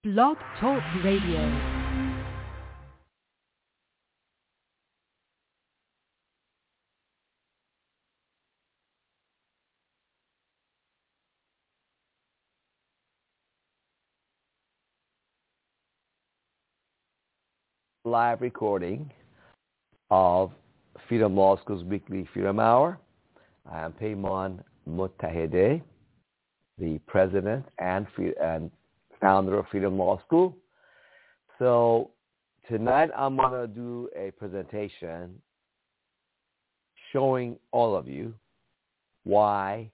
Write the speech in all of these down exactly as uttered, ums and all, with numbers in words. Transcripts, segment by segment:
Blog Talk Radio. Live recording of Freedom Law School's weekly Freedom Hour. I am Payman Mutahide, the president and, and founder of Freedom Law School. So tonight I'm going to do a presentation showing all of you why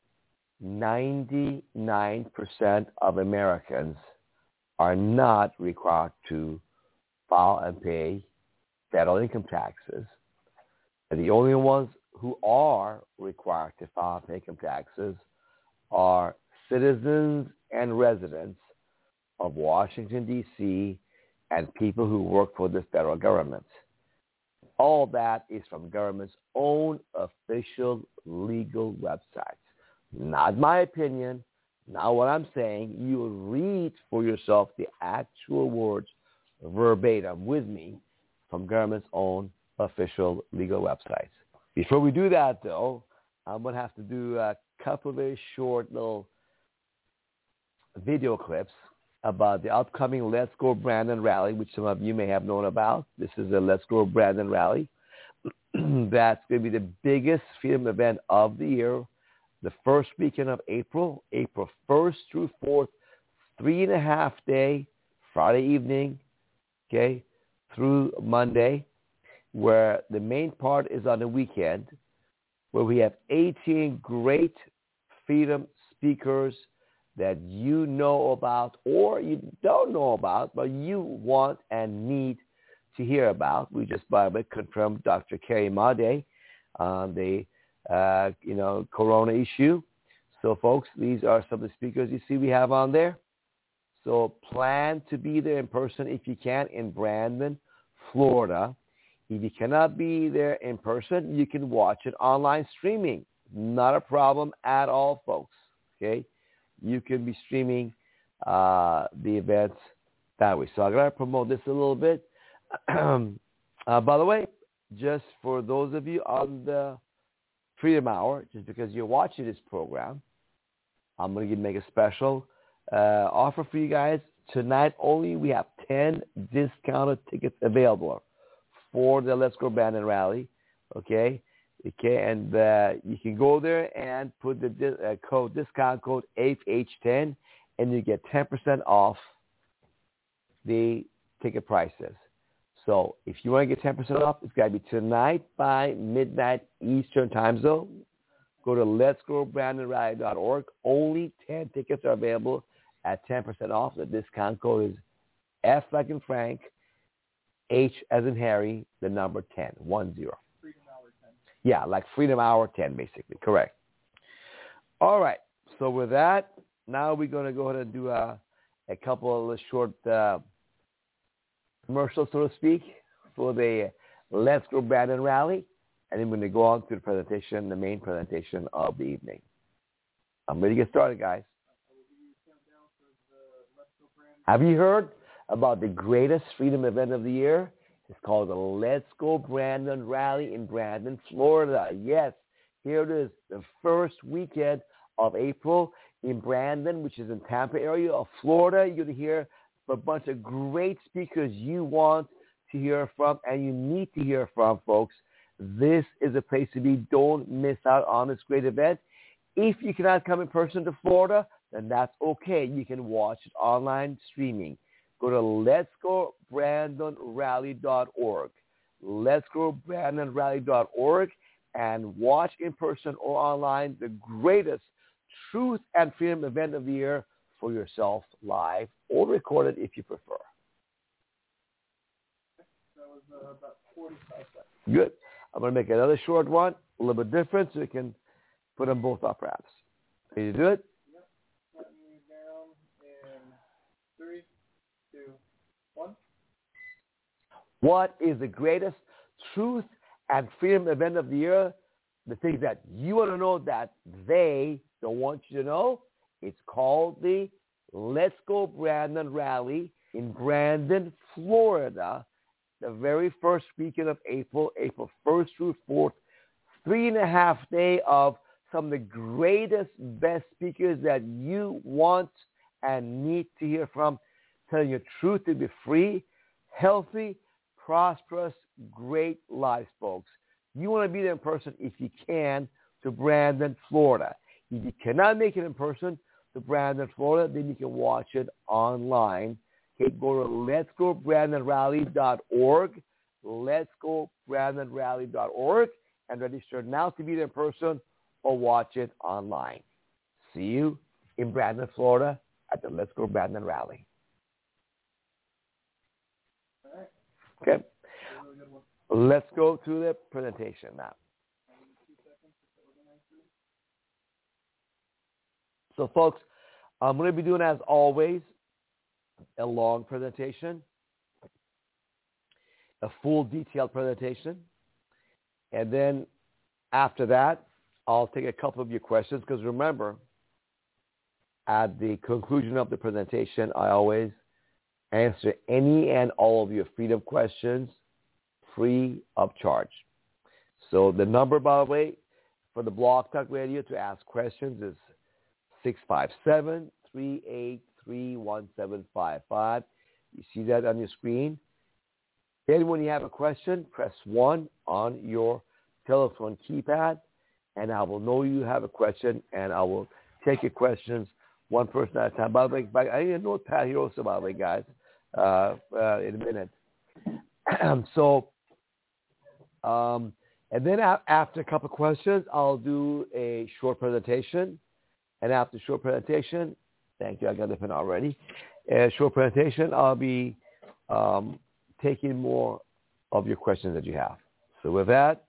ninety-nine percent of Americans are not required to file and pay federal income taxes. And the only ones who are required to file and pay income taxes are citizens and residents of Washington, D C, and people who work for the federal government. All that is from government's own official legal websites. Not my opinion, not what I'm saying. You will read for yourself the actual words verbatim with me from government's own official legal websites. Before we do that, though, I'm going to have to do a couple of very short little video clips about the upcoming Let's Go Brandon rally, which some of you may have known about. This is a Let's Go Brandon rally. That's going to be the biggest freedom event of the year, the first weekend of April, April first through fourth, three and a half day, Friday evening, okay, through Monday, where the main part is on the weekend, where we have eighteen great freedom speakers that you know about or you don't know about, but you want and need to hear about. We just, by the way, confirmed Doctor Kerry Made on the, uh, you know, corona issue. So, folks, these are some of the speakers you see we have on there. So plan to be there in person if you can in Brandon, Florida. If you cannot be there in person, you can watch it online streaming. Not a problem at all, folks. Okay? You can be streaming uh, the events that way. So I'm going to promote this a little bit. uh, by the way, just for those of you on the Freedom Hour, just because you're watching this program, I'm going to make a special Uh, offer for you guys. Tonight only, we have ten discounted tickets available for the Let's Go Brandon rally. Okay, okay, and uh, you can go there and put the di- uh, code discount code H H ten, and you get ten percent off the ticket prices. So if you want to get ten percent off, it's got to be tonight by midnight Eastern time zone. Go to lets go brandon rally dot org. Only ten tickets are available at ten percent off. The discount code is F like in Frank, H as in Harry, the number ten, one zero. Freedom Hour ten. Yeah, like Freedom Hour ten, basically. Correct. All right. So with that, now we're going to go ahead and do a, a couple of short uh, commercials, so to speak, for the Let's Go Brandon rally. And then we're going to go on to the presentation, the main presentation of the evening. I'm ready to get started, guys. Have you heard about the greatest freedom event of the year? It's called the Let's Go Brandon Rally in Brandon, Florida. Yes, here it is, the first weekend of April in Brandon, which is in Tampa area of Florida. You're going to hear a bunch of great speakers you want to hear from and you need to hear from, folks. This is a place to be. Don't miss out on this great event. If you cannot come in person to Florida, then that's okay. You can watch it online streaming. Go to lets go brandon rally dot org. lets go brandon rally dot org and watch in person or online the greatest truth and freedom event of the year for yourself live or recorded if you prefer. That was uh, about forty-five seconds. Good. I'm going to make another short one, a little bit different, so we can put them both up perhaps. Ready to do it? Yep. Counting down in three, two, one. What is the greatest truth and freedom event of the year? The things that you want to know that they don't want you to know. It's called the Let's Go Brandon Rally, in Brandon, Florida, the very first weekend of April, April first through fourth, three and a half day of some of the greatest, best speakers that you want and need to hear from, telling you truth to be free, healthy, prosperous, great lives, folks. You want to be there in person if you can to Brandon, Florida. If you cannot make it in person to Brandon, Florida, then you can watch it online. Okay, go to lets go brandon rally dot org, lets go brandon rally dot org, and register now to be there in person or watch it online. See you in Brandon, Florida at the Let's Go Brandon Rally. All right. Okay. Really good one. Let's go to the presentation now. So, folks, I'm going to be doing, as always, a long presentation, a full detailed presentation, and then after that, I'll take a couple of your questions, because remember, at the conclusion of the presentation, I always answer any and all of your freedom questions free of charge. So the number, by the way, for the Blog Talk Radio to ask questions is six five seven, three eight three, one seven five five. You see that on your screen. Then when you have a question, press one on your telephone keypad, and I will know you have a question, and I will take your questions one person at a time. By the way, I need a notepad here also, by the way, guys, uh, uh, in a minute. so, um, and then after a couple of questions, I'll do a short presentation. And after short presentation, thank you, I got the pen already. A short presentation, I'll be um, taking more of your questions that you have. So with that,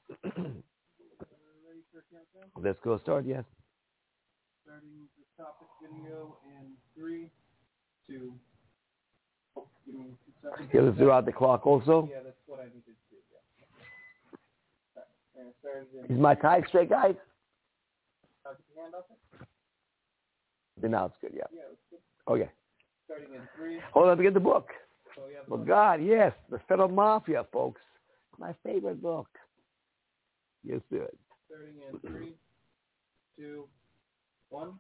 let's go start, yes. Starting the topic video in three, two, oh, give me two seconds. Okay, let's do out the clock also. Yeah, that's what I needed to do, yeah. Right, and it started in Is my tie straight, guys? Uh, get your hand off it? Then now it's good, yeah. Yeah, it's good. Okay. Starting in three. Hold on, to get the book. So we have Well, the- God, yes, the Federal Mafia, folks. My favorite book. Yes, good. Starting in three, two, one.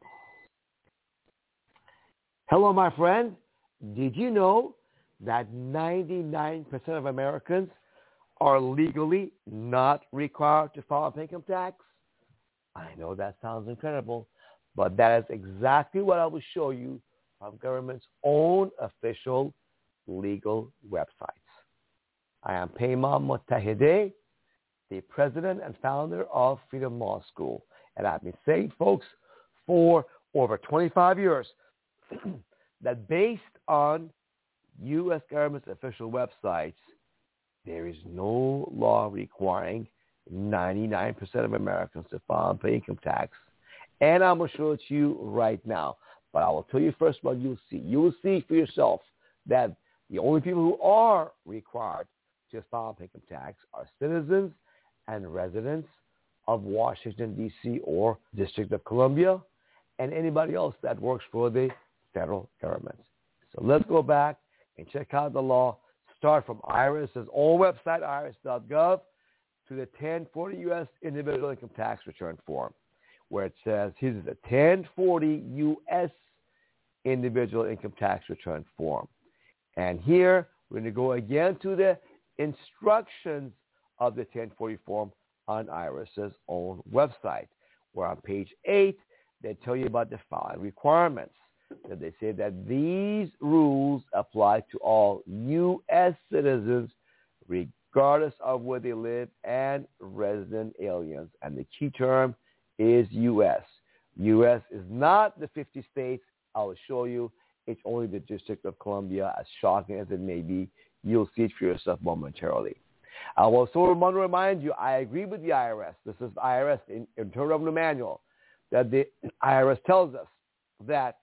Hello, my friend. Did you know that ninety-nine percent of Americans are legally not required to file income tax? I know that sounds incredible, but that is exactly what I will show you from government's own official legal websites. I am Payman Motahide, the president and founder of Freedom Law School. And I've been saying, folks, for over twenty-five years, that based on U S government's official websites, there is no law requiring ninety-nine percent of Americans to file and pay income tax. And I'm going to show it to you right now. But I will tell you first what you'll see. You will see for yourself that the only people who are required to file income tax are citizens and residents of Washington, D C or District of Columbia, and anybody else that works for the federal government. So let's go back and check out the law. Start from IRS's own website, irs dot gov, to the ten forty U S Individual Income Tax Return Form, where it says, here's the ten forty U S Individual Income Tax Return Form. And here, we're going to go again to the instructions of the ten forty form on IRS's own website, where on page eight, they tell you about the filing requirements. So they say that these rules apply to all U S citizens, regardless of where they live, and resident aliens. And the key term is U S. U S is not the fifty states. I will show you. It's only the District of Columbia. As shocking as it may be, you'll see it for yourself momentarily. I will also want to remind you, I agree with the I R S. This is I R S, in Internal Revenue Manual, that the I R S tells us that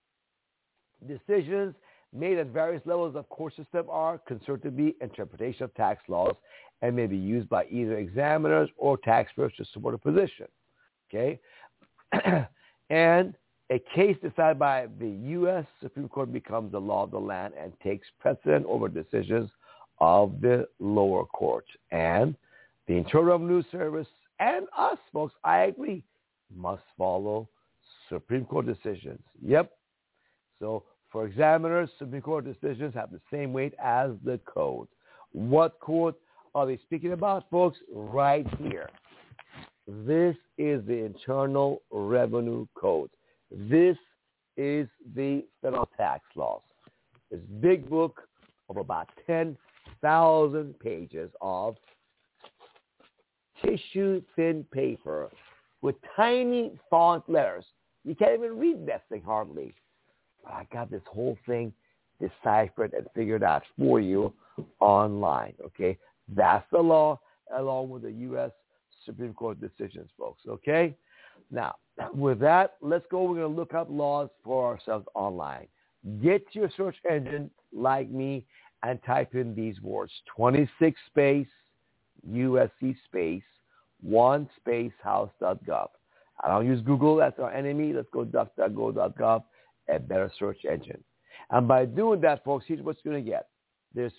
decisions made at various levels of court system are considered to be interpretation of tax laws and may be used by either examiners or taxpayers to support a position. Okay? And A case decided by the U S Supreme Court becomes the law of the land and takes precedent over decisions of the lower courts. And the Internal Revenue Service and us, folks, I agree, must follow Supreme Court decisions. Yep. So for examiners, Supreme Court decisions have the same weight as the code. What court are they speaking about, folks? Right here. This is the Internal Revenue Code. This is the federal tax laws. This big book of about ten thousand pages of tissue-thin paper with tiny font letters. You can't even read that thing hardly. But I got this whole thing deciphered and figured out for you online, okay? That's the law, along with the U S Supreme Court decisions, folks, okay? Now, with that, let's go. We're going to look up laws for ourselves online. Get your search engine like me and type in these words, twenty-six space U S C space one space house dot gov. I don't use Google. That's our enemy. Let's go duck duck go dot gov, a better search engine. And by doing that, folks, here's what you're going to get. There's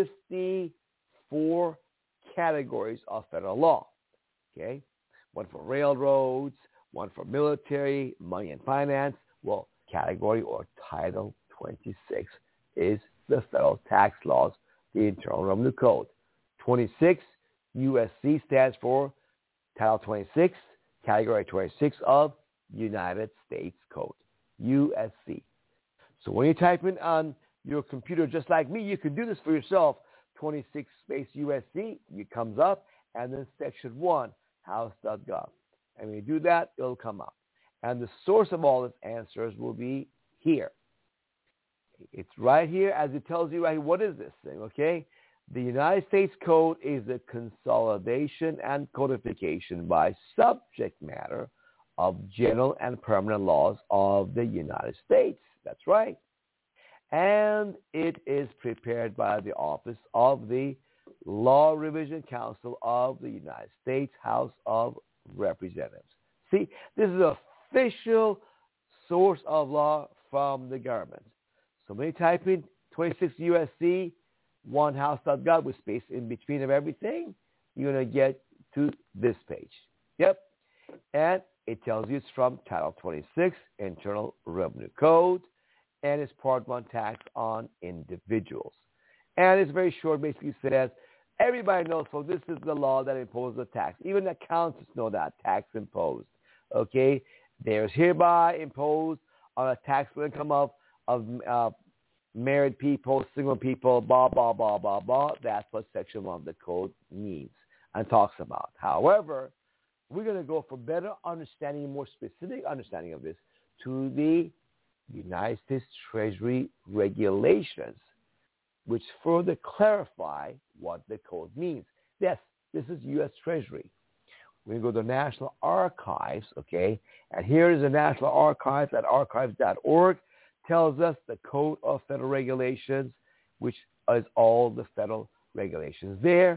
fifty-four categories of federal law, okay? One for railroads, one for military, money and finance. Well, category or Title twenty-six is the federal tax laws, the Internal Revenue Code. twenty-six U S C stands for Title twenty-six, Category twenty-six of United States Code, U S C. So when you type in on your computer, just like me, you can do this for yourself, twenty-six space U S C, it comes up, and then section one, house dot gov. And when you do that, it'll come up. And the source of all its answers will be here. It's right here as it tells you right here, what is this thing, okay? The United States Code is the consolidation and codification by subject matter of general and permanent laws of the United States. That's right. And it is prepared by the Office of the Law Revision Council of the United States House of Representatives. See, this is an official source of law from the government. So when you type in twenty-six U S C, one house dot gov with space in between of everything, you're going to get to this page. Yep. And it tells you it's from Title twenty-six, Internal Revenue Code, and it's Part one tax on individuals. And it's very short, basically says, everybody knows, so this is the law that imposes a tax. Even accountants know that, tax imposed. Okay? There's hereby imposed on a taxable income of, of uh, married people, single people, blah, blah, blah, blah, blah. That's what Section one of the Code means and talks about. However, we're going to go for better understanding, more specific understanding of this, to the United States Treasury regulations, which further clarify what the code means. Yes, this is U S Treasury. We go to the National Archives, okay, and here is the National Archives at archives dot org, tells us the Code of Federal Regulations, which is all the federal regulations there.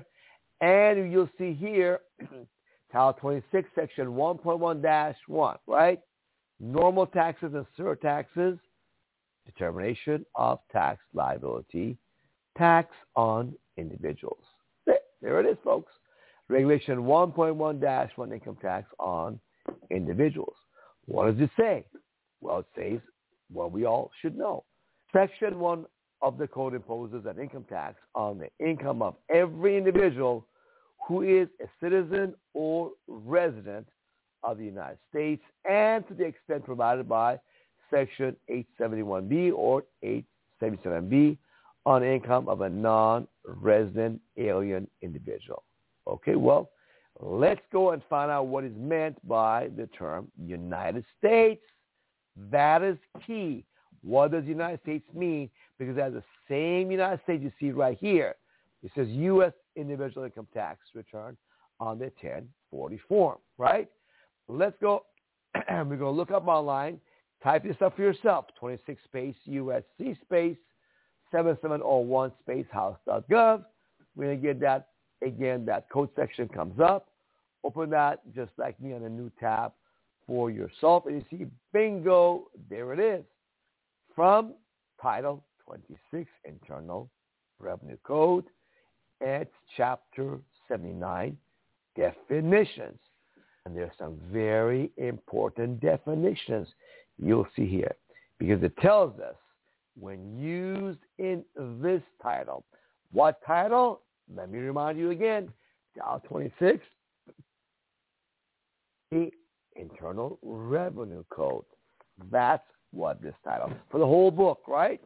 And you'll see here, Title twenty-six, Section one point one dash one, right? Normal taxes and surtaxes, determination of tax liability, tax on individuals. There, there it is, folks. Regulation one point one dash one, income tax on individuals. What does it say? Well, it says what we all should know. Section one of the code imposes an income tax on the income of every individual who is a citizen or resident of the United States, and to the extent provided by Section eight seventy-one B or eight seventy-seven B on income of a non-resident alien individual. Okay, well, let's go and find out what is meant by the term United States. That is key. What does United States mean? Because that's the same United States you see right here. It says U S individual income tax return on the ten forty form, right? Let's go. We're going to look up online. Type this up for yourself. twenty-six space U S C space seven seven zero one space house dot gov. We're going to get that. Again, that code section comes up. Open that just like me on a new tab. for yourself, and you see, bingo, there it is. From Title twenty-six, Internal Revenue Code, it's Chapter seventy-nine, Definitions. And there's some very important definitions you'll see here, because it tells us when used in this title. What title? Let me remind you again. Title twenty-six, the Internal Revenue Code. That's what this title, for the whole book, right?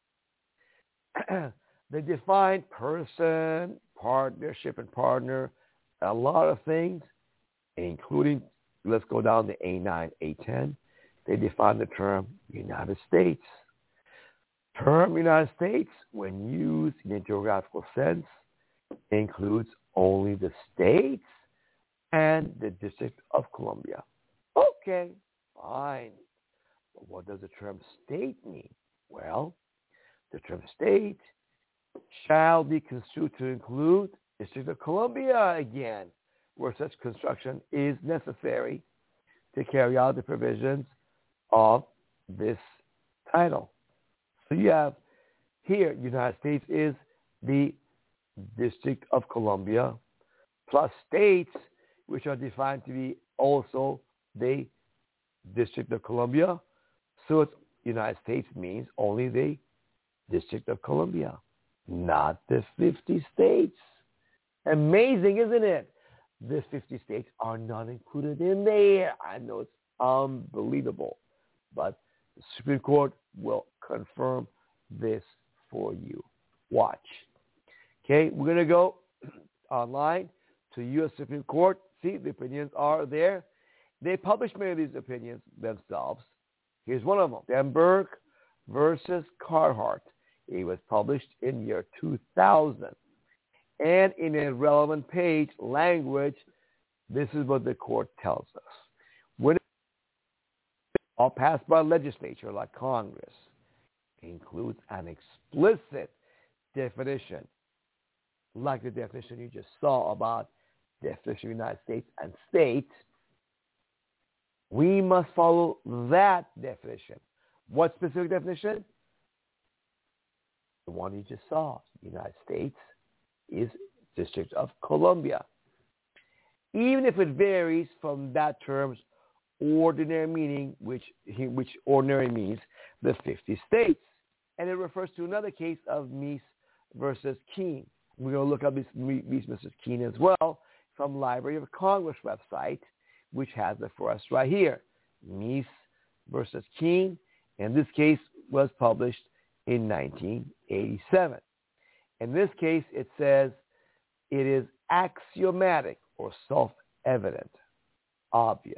They define person, partnership, and partner, a lot of things, including, let's go down to A nine, A ten. They define the term United States. Term United States, when used in a geographical sense, includes only the states and the District of Columbia. Okay, fine. But what does the term state mean? Well, the term state shall be construed to include District of Columbia again, where such construction is necessary to carry out the provisions of this title. So you have here, United States is the District of Columbia, plus states, which are defined to be also the District of Columbia. So it's United States means only the District of Columbia, not the fifty states. Amazing, isn't it? The fifty states are not included in there. I know it's unbelievable, but the Supreme Court will confirm this for you. Watch. Okay, we're going to go online to U S Supreme Court. See, the opinions are there. They publish many of these opinions themselves. Here's one of them. Denberg versus Carhart. It was published in year two thousand. And in a relevant page language, this is what the court tells us. When all passed by legislature like Congress includes an explicit definition, like the definition you just saw about definition of the United States and state, we must follow that definition. What specific definition? The one you just saw. The United States is District of Columbia. Even if it varies from that term's ordinary meaning, which which ordinary means the fifty states. And it refers to another case of Meese versus Keene. We're going to look up this Meese versus Keene as well from Library of Congress website, which has it for us right here. Meese versus Keene. And this case was published in nineteen eighty-seven. In this case, it says it is axiomatic or self-evident, obvious,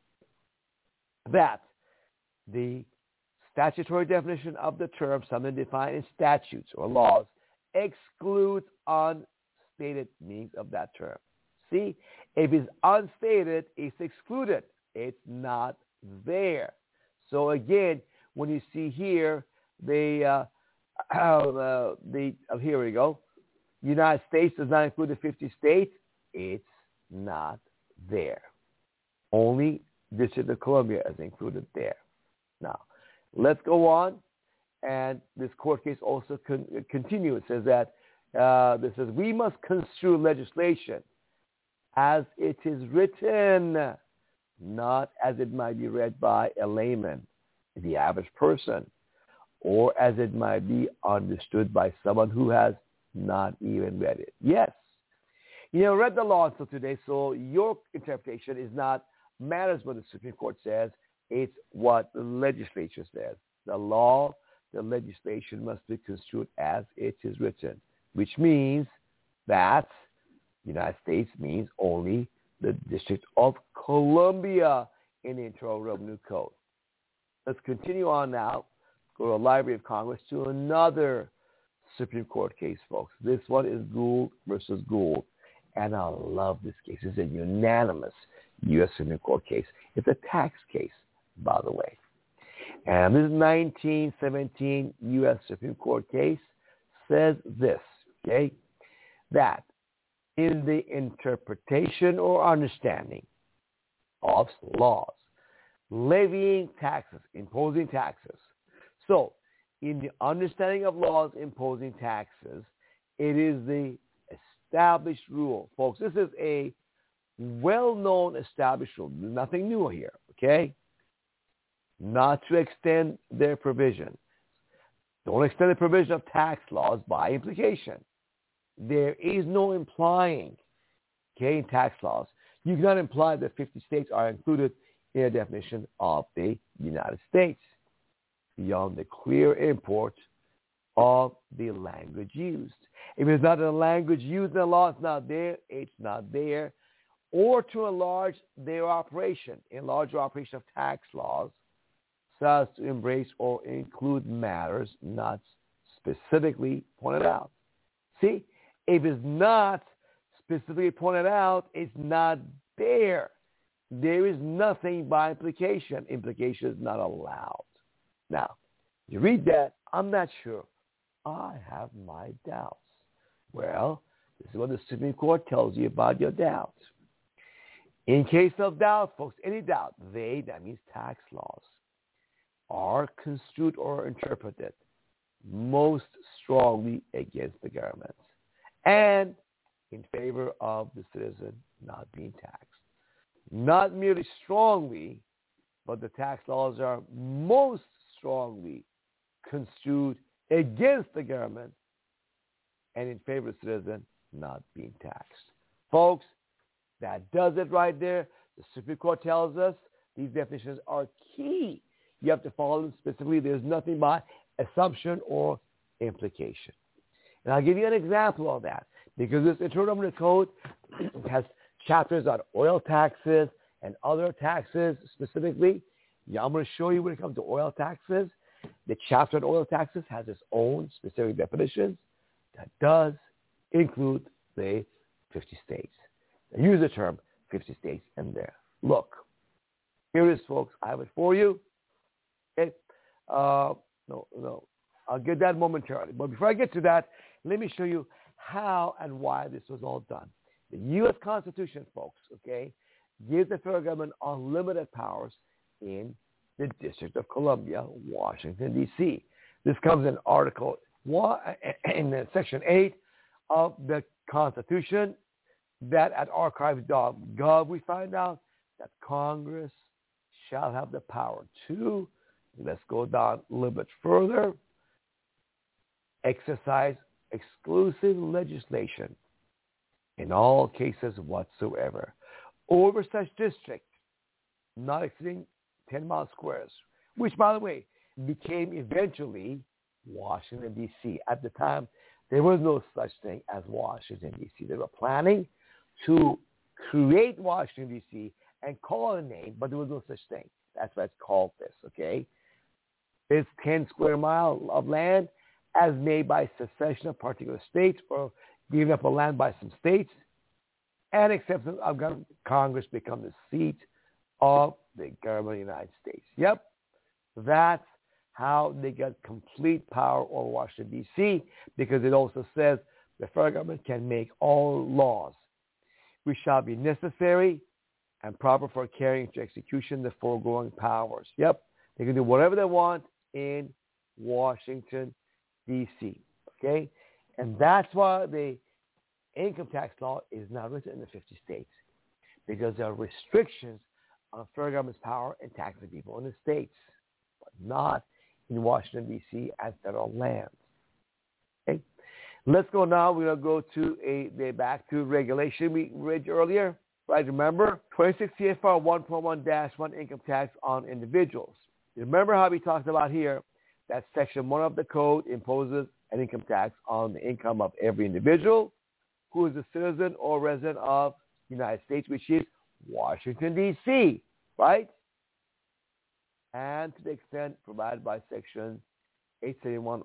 that the statutory definition of the term, something defined in statutes or laws, excludes unstated meanings of that term. See, if it's unstated, it's excluded. It's not there. So again, when you see here, the uh, uh, the uh, here we go. United States does not include the fifty states. It's not there. Only District of Columbia is included there. Now, let's go on. And this court case also con- continues. It says that uh, this says we must construe legislation as it is written, not as it might be read by a layman, the average person, or as it might be understood by someone who has not even read it. Yes. You know, read the law until today, so your interpretation is not matters what the Supreme Court says. It's what the legislature says. The law, the legislation must be construed as it is written, which means that the United States means only the District of Columbia in the Internal Revenue Code. Let's continue on now. Go to the Library of Congress to another Supreme Court case, folks. This one is Gould versus Gould. And I love this case. It's a unanimous U S Supreme Court case. It's a tax case, by the way. And this nineteen seventeen U S Supreme Court case says this, okay, that in the interpretation or understanding of laws, levying taxes, imposing taxes. So, in the understanding of laws imposing taxes, it is the established rule. Folks, this is a well-known established rule. Nothing new here, okay? Not to extend their provision. Don't extend the provision of tax laws by implication. There is no implying, okay, in tax laws. You cannot imply that fifty states are included in a definition of the United States beyond the clear import of the language used. If it's not a language used in the law, it's not there, it's not there. Or to enlarge their operation, enlarge the operation of tax laws so as to embrace or include matters not specifically pointed out. See, if it's not specifically pointed out, it's not there. There is nothing by implication. Implication is not allowed. Now, you read that, I'm not sure. I have my doubts. Well, this is what the Supreme Court tells you about your doubts. In case of doubt, folks, any doubt, they, that means tax laws, are construed or interpreted most strongly against the government and in favor of the citizen not being taxed. Not merely strongly, but the tax laws are most strongly construed against the government and in favor of the citizen not being taxed. Folks, that does it right there. The Supreme Court tells us these definitions are key. You have to follow them specifically. There's nothing by assumption or implication. And I'll give you an example of that because this Internal Revenue Code has chapters on oil taxes and other taxes specifically. Yeah, I'm going to show you when it comes to oil taxes. The chapter on oil taxes has its own specific definitions that does include the fifty states. I use the term fifty states in there. Look, here it is, folks. I have it for you. Okay. Uh, no, no. I'll get that momentarily. But before I get to that, let me show you how and why this was all done. The U S Constitution, folks, okay, gives the federal government unlimited powers in the District of Columbia, Washington, D C This comes in Article one, in Section eight of the Constitution, that at archives dot gov we find out that Congress shall have the power to, let's go down a little bit further, exercise exclusive legislation in all cases whatsoever over such district not exceeding ten mile squares, which, by the way, became eventually Washington, D C At the time, there was no such thing as Washington, D C They were planning to create Washington, D C and call it a name, but there was no such thing. That's why it's called this, okay? It's ten square miles of land as made by secession of particular states or giving up a land by some states and acceptance of Congress become the seat of the government of the United States. Yep, that's how they got complete power over Washington, D C, because it also says the federal government can make all laws which shall be necessary and proper for carrying into execution the foregoing powers. Yep, they can do whatever they want in Washington, D C Okay, and that's why the income tax law is not written in the fifty states, because there are restrictions on the federal government's power in taxing people in the states, but not in Washington, D C and federal lands. Okay, let's go now. We're going to go to a back to regulation we read earlier. Right, remember twenty-six C F R one point one dash one income tax on individuals. Remember how we talked about here that Section one of the code imposes an income tax on the income of every individual who is a citizen or resident of the United States, which is Washington, D C, right? And to the extent provided by Section eight seventy-one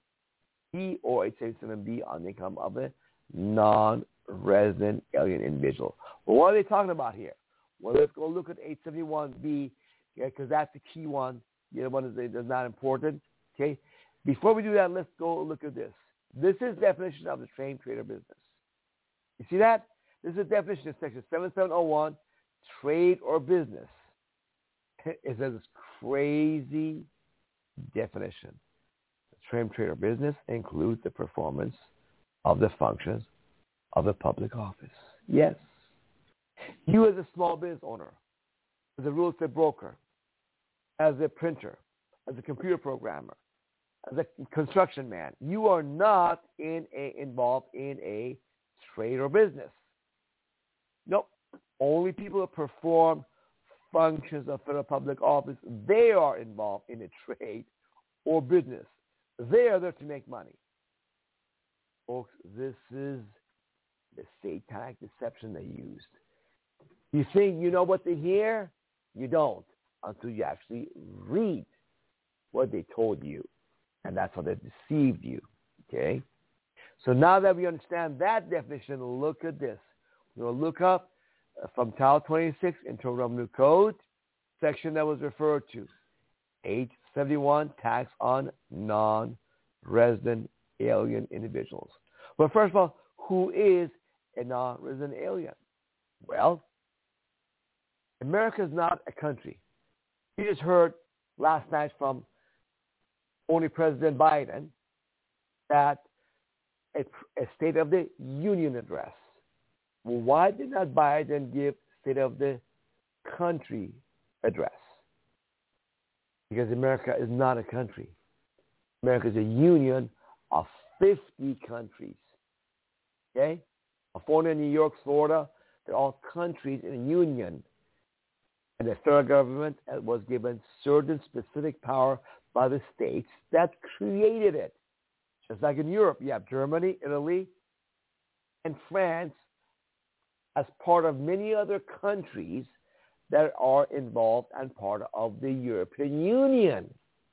B or eight seventy-seven B on the income of a non-resident alien individual. Well, what are they talking about here? Well, let's go look at eight seventy-one B, because okay, that's the key one. The other one is, is not important. Okay. Before we do that, let's go look at this. This is definition of the trained trader business. You see that? This is the definition of Section seventy-seven oh one, trade or business. it says this crazy definition. The term trade or business includes the performance of the functions of the public office. Yes. You as a small business owner, as a real estate broker, as a printer, as a computer programmer, as a construction man, you are not in a, involved in a trade or business. Nope. Only people who perform functions of federal public office, they are involved in a trade or business. They are there to make money. Folks, this is the satanic deception they used. You think you know what they hear? You don't until you actually read what they told you. And that's how they deceived you. Okay? So now that we understand that definition, look at this. We're going to look up uh, from Title twenty-six, Internal Revenue Code, section that was referred to, eight seventy-one, Tax on Non-Resident Alien Individuals. But first of all, who is a non-resident alien? Well, America is not a country. You just heard last night from only President Biden that a, a State of the Union address. Well, why did not Biden give State of the Country address? Because America is not a country. America is a union of fifty countries. Okay? California, New York, Florida, they're all countries in a union. And the federal government was given certain specific power by the states that created it. Just like in Europe, you have Germany, Italy, and France as part of many other countries that are involved and part of the European Union.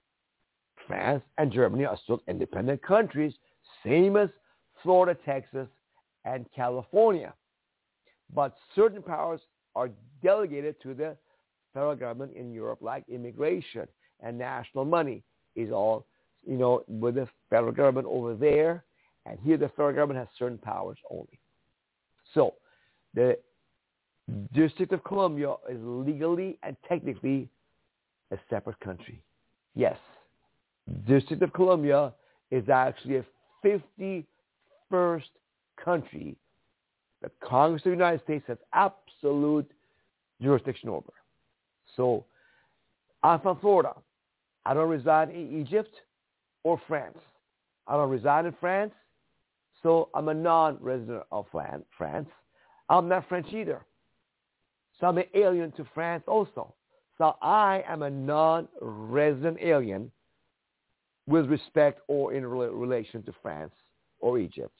France and Germany are still independent countries, same as Florida, Texas, and California. But certain powers are delegated to the federal government in Europe, like immigration and national money is all, you know, with the federal government over there. And here the federal government has certain powers only. So the District of Columbia is legally and technically a separate country. Yes, District of Columbia is actually a fifty-first country that Congress of the United States has absolute jurisdiction over. So I'm from Florida. I don't reside in Egypt or France. I don't reside in France, so I'm a non-resident of France. I'm not French either. So I'm an alien to France also. So I am a non-resident alien with respect or in relation to France or Egypt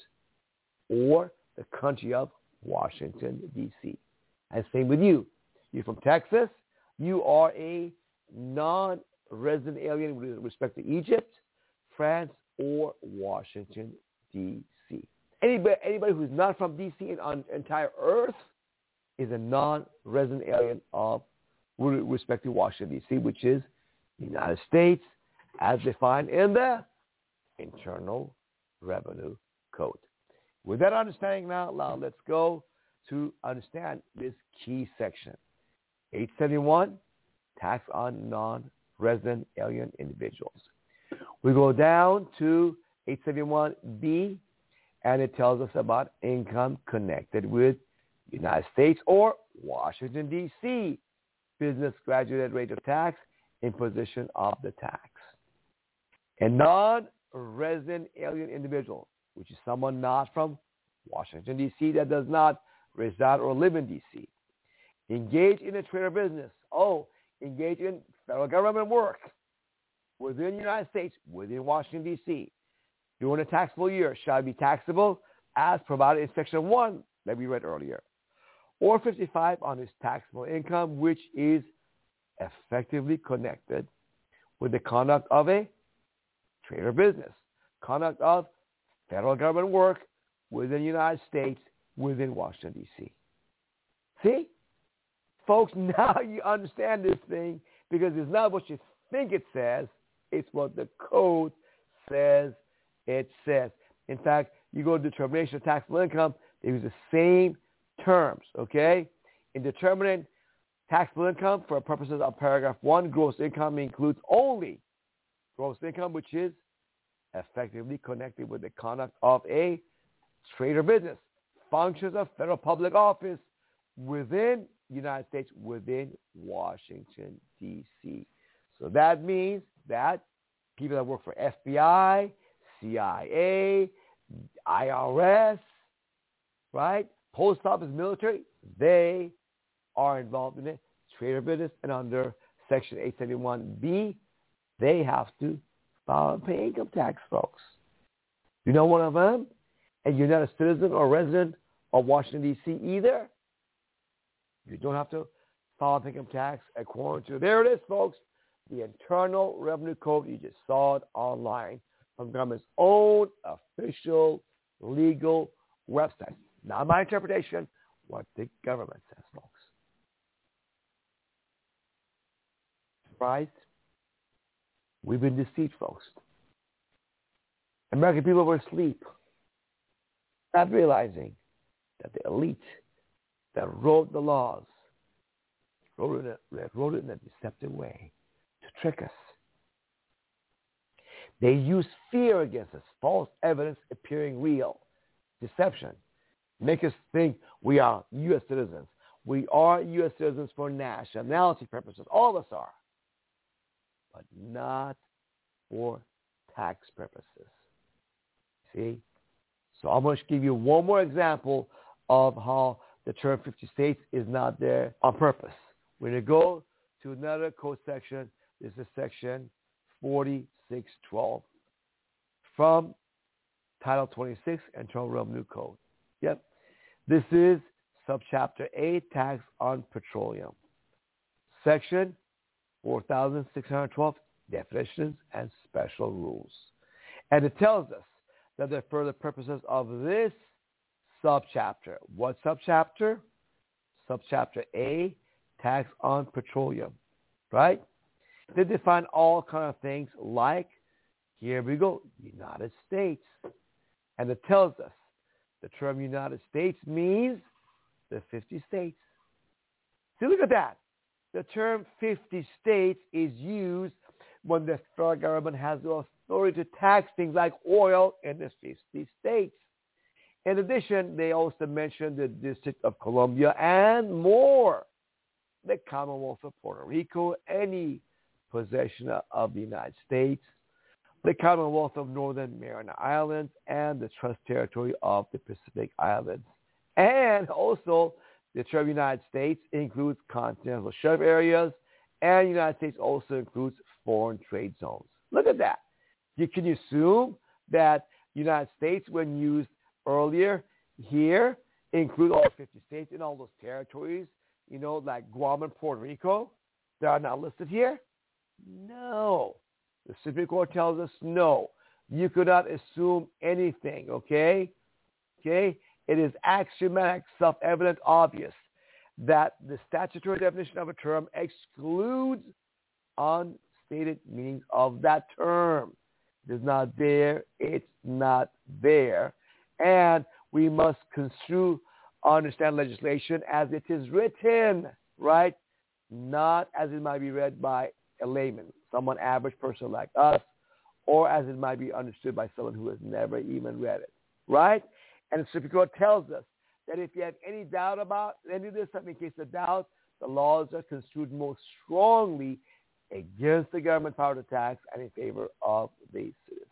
or the country of Washington, D C And same with you. You're from Texas. You are a non-resident alien with respect to Egypt, France, or Washington, D C Anybody, anybody who's not from D C and on entire Earth is a non-resident alien of with respect to Washington, D C, which is the United States as defined in the Internal Revenue Code. With that understanding now, now let's go to understand this key section. eight seventy-one, Tax on Non-Resident Alien Individuals. We go down to eight seventy-one B, and it tells us about income connected with United States or Washington, D C business graduated rate of tax, imposition of the tax. A non-resident alien individual, which is someone not from Washington, D C that does not reside or live in D C engage in a trade or business. Oh, engage in federal government work within the United States, within Washington, D C during a taxable year shall be taxable as provided in Section one that we read earlier, or fifty-five on his taxable income, which is effectively connected with the conduct of a trade or business, conduct of federal government work within the United States, within Washington, D C See? Folks, now you understand this thing because it's not what you think it says. It's what the code says it says. In fact, you go to determination of taxable income, they use the same terms, okay? In determining Taxable income for purposes of paragraph one, gross income includes only gross income, which is effectively connected with the conduct of a trade or business, functions of federal public office within the United States, within Washington, D C So that means that people that work for F B I, C I A, I R S, right, post office, military, they are involved in it, trade or business, and under Section eight seventy-one B, they have to file and pay income tax, folks. You know one of them? And you're not a citizen or resident of Washington, D C either? You don't have to file income tax according to, there it is, folks, the Internal Revenue Code. You just saw it online from the government's own official legal website. Not my interpretation, what the government says, folks. Surprised? We've been deceived, folks. American people were asleep, not realizing that the elite that wrote the laws wrote it, wrote it in a deceptive way to trick us. They use fear against us, false evidence appearing real, deception, make us think we are U S citizens. We are U S citizens for nationality purposes. All of us are, but not for tax purposes. See? So I'm going to give you one more example of how the term fifty states is not there on purpose. We're going to go to another code section. This is section forty-six twelve from Title twenty-six, Internal Revenue Code. Yep. This is subchapter A, Tax on Petroleum. Section four thousand six hundred twelve, Definitions and Special Rules. And it tells us that for the purposes of this subchapter, what subchapter? Subchapter A, Tax on Petroleum, right? They define all kind of things like, here we go, United States. And it tells us the term United States means the fifty states. See, look at that. The term fifty states is used when the federal government has the authority to tax things like oil in the fifty states. In addition, they also mention the District of Columbia and more. The Commonwealth of Puerto Rico, any possession of the United States, the Commonwealth of Northern Mariana Islands, and the Trust Territory of the Pacific Islands. And also, the term United States includes continental shelf areas, and the United States also includes foreign trade zones. Look at that. You can assume that United States, when used earlier here, include all fifty states and all those territories, you know, like Guam and Puerto Rico, that are not listed here? No. The Supreme Court tells us no. You could not assume anything, okay? Okay? It is axiomatic, self-evident, obvious that the statutory definition of a term excludes unstated meanings of that term. It is not there. It's not there. And we must construe, understand legislation as it is written, right? Not as it might be read by a layman, someone average person like us, or as it might be understood by someone who has never even read it, right? And the Supreme Court tells us that if you have any doubt about any of this, in case of doubt, the laws are construed most strongly against the government power to tax and in favor of the citizen.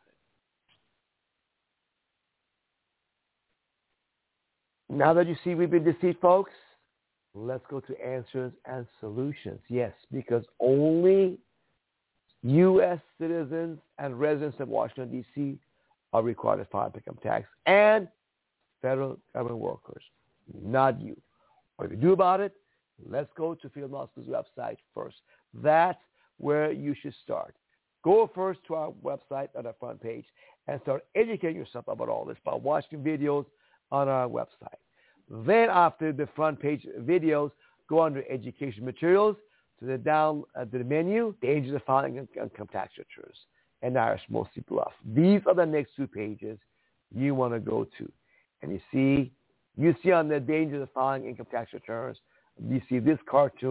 Now that you see we've been deceived, folks, let's go to answers and solutions. Yes, because only U S citizens and residents of Washington, D C are required to file income tax, and federal government workers, not you. What do you do about it? Let's go to Field Law School's website first. That's where you should start. Go first to our website on our front page and start educating yourself about all this by watching videos on our website. Then after the front page videos, go under Education Materials to the down uh, to the menu, Dangers of Filing Income Tax Returns, and Irish Mostly Bluff. These are the next two pages you want to go to. And you see, you see on the Dangers of Filing Income Tax Returns, you see this cartoon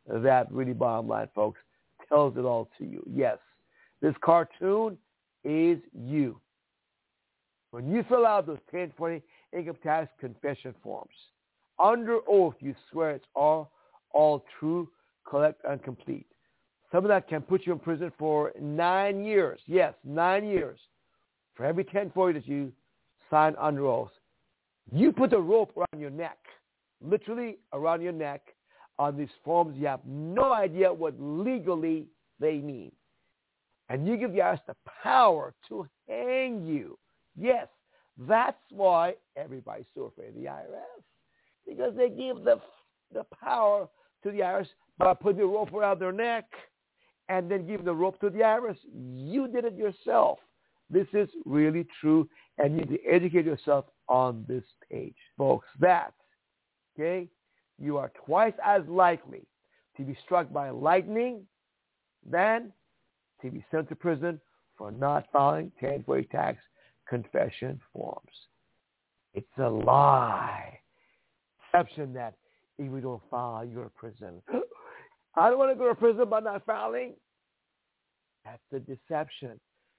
that really, bottom line, folks, tells it all to you. Yes, this cartoon is you. When you fill out those ten forty income tax confession forms, under oath, you swear it's all, all true, correct, and complete. Some of that can put you in prison for nine years. Yes, nine years. For every ten forty that you sign under oath, you put the rope around your neck, literally around your neck, on these forms. You have no idea what legally they mean. And you give the I R S the power to hang you. Yes, that's why everybody's so afraid of the I R S. Because they give the, the power to the I R S by putting the rope around their neck and then give the rope to the I R S. You did it yourself. This is really true, and you need to educate yourself on this page. Folks, that, okay, you are twice as likely to be struck by lightning than to be sent to prison for not filing ten forty tax confession forms. It's a lie. Deception that if you don't file, you go to prison. I don't want to go to prison by not filing. That's a deception.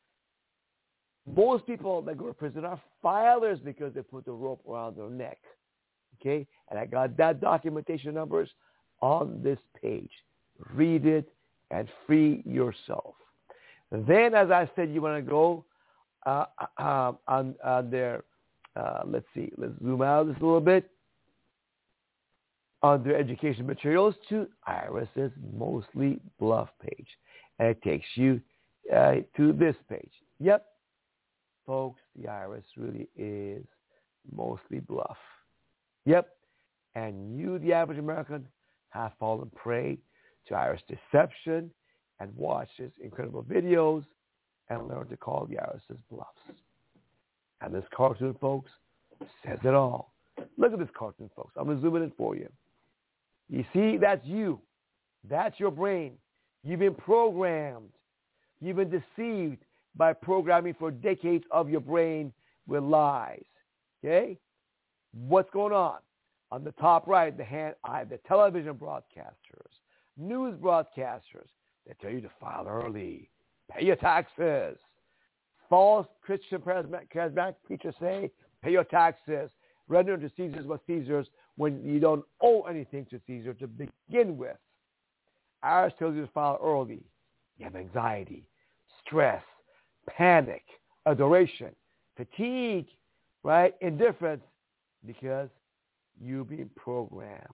Most people that go to prison are filers because they put the rope around their neck. Okay? And I got that documentation numbers on this page. Read it and free yourself. Then, as I said, you want to go uh, uh, on, on their, uh, let's see, let's zoom out just a little bit, on their education materials to IRS's Mostly Bluff page. And it takes you uh, to this page. Yep. Folks, the I R S really is mostly bluff. Yep. And you, the average American, have fallen prey to I R S deception and watch these incredible videos and learn to call the I R S's bluffs. And this cartoon, folks, says it all. Look at this cartoon, folks. I'm going to zoom it in for you. You see, that's you. That's your brain. You've been programmed. You've been deceived by programming for decades of your brain with lies. Okay? What's going on? On the top right, the hand, I, the television broadcasters, news broadcasters, they tell you to file early, pay your taxes. False Christian charismatic preachers say, pay your taxes. Render to Caesar's what Caesar's when you don't owe anything to Caesar to begin with. I R S tells you to file early. You have anxiety, stress, panic, adoration, fatigue, right? Indifference, because you're being programmed.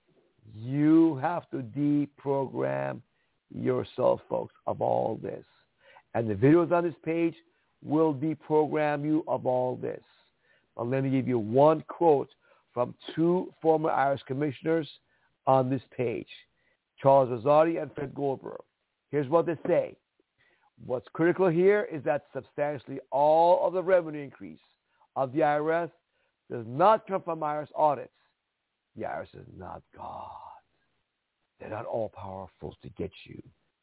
You have to deprogram yourself, folks, of all this. And the videos on this page will deprogram you of all this. But let me give you one quote from two former I R S commissioners on this page, Charles Rosati and Fred Goldberg. Here's what they say. What's critical here is that substantially all of the revenue increase of the I R S does not come from I R S audits. The I R S is not God. They're not all powerful to get you.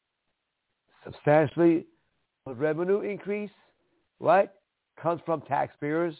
Substantially, the revenue increase, right, comes from taxpayers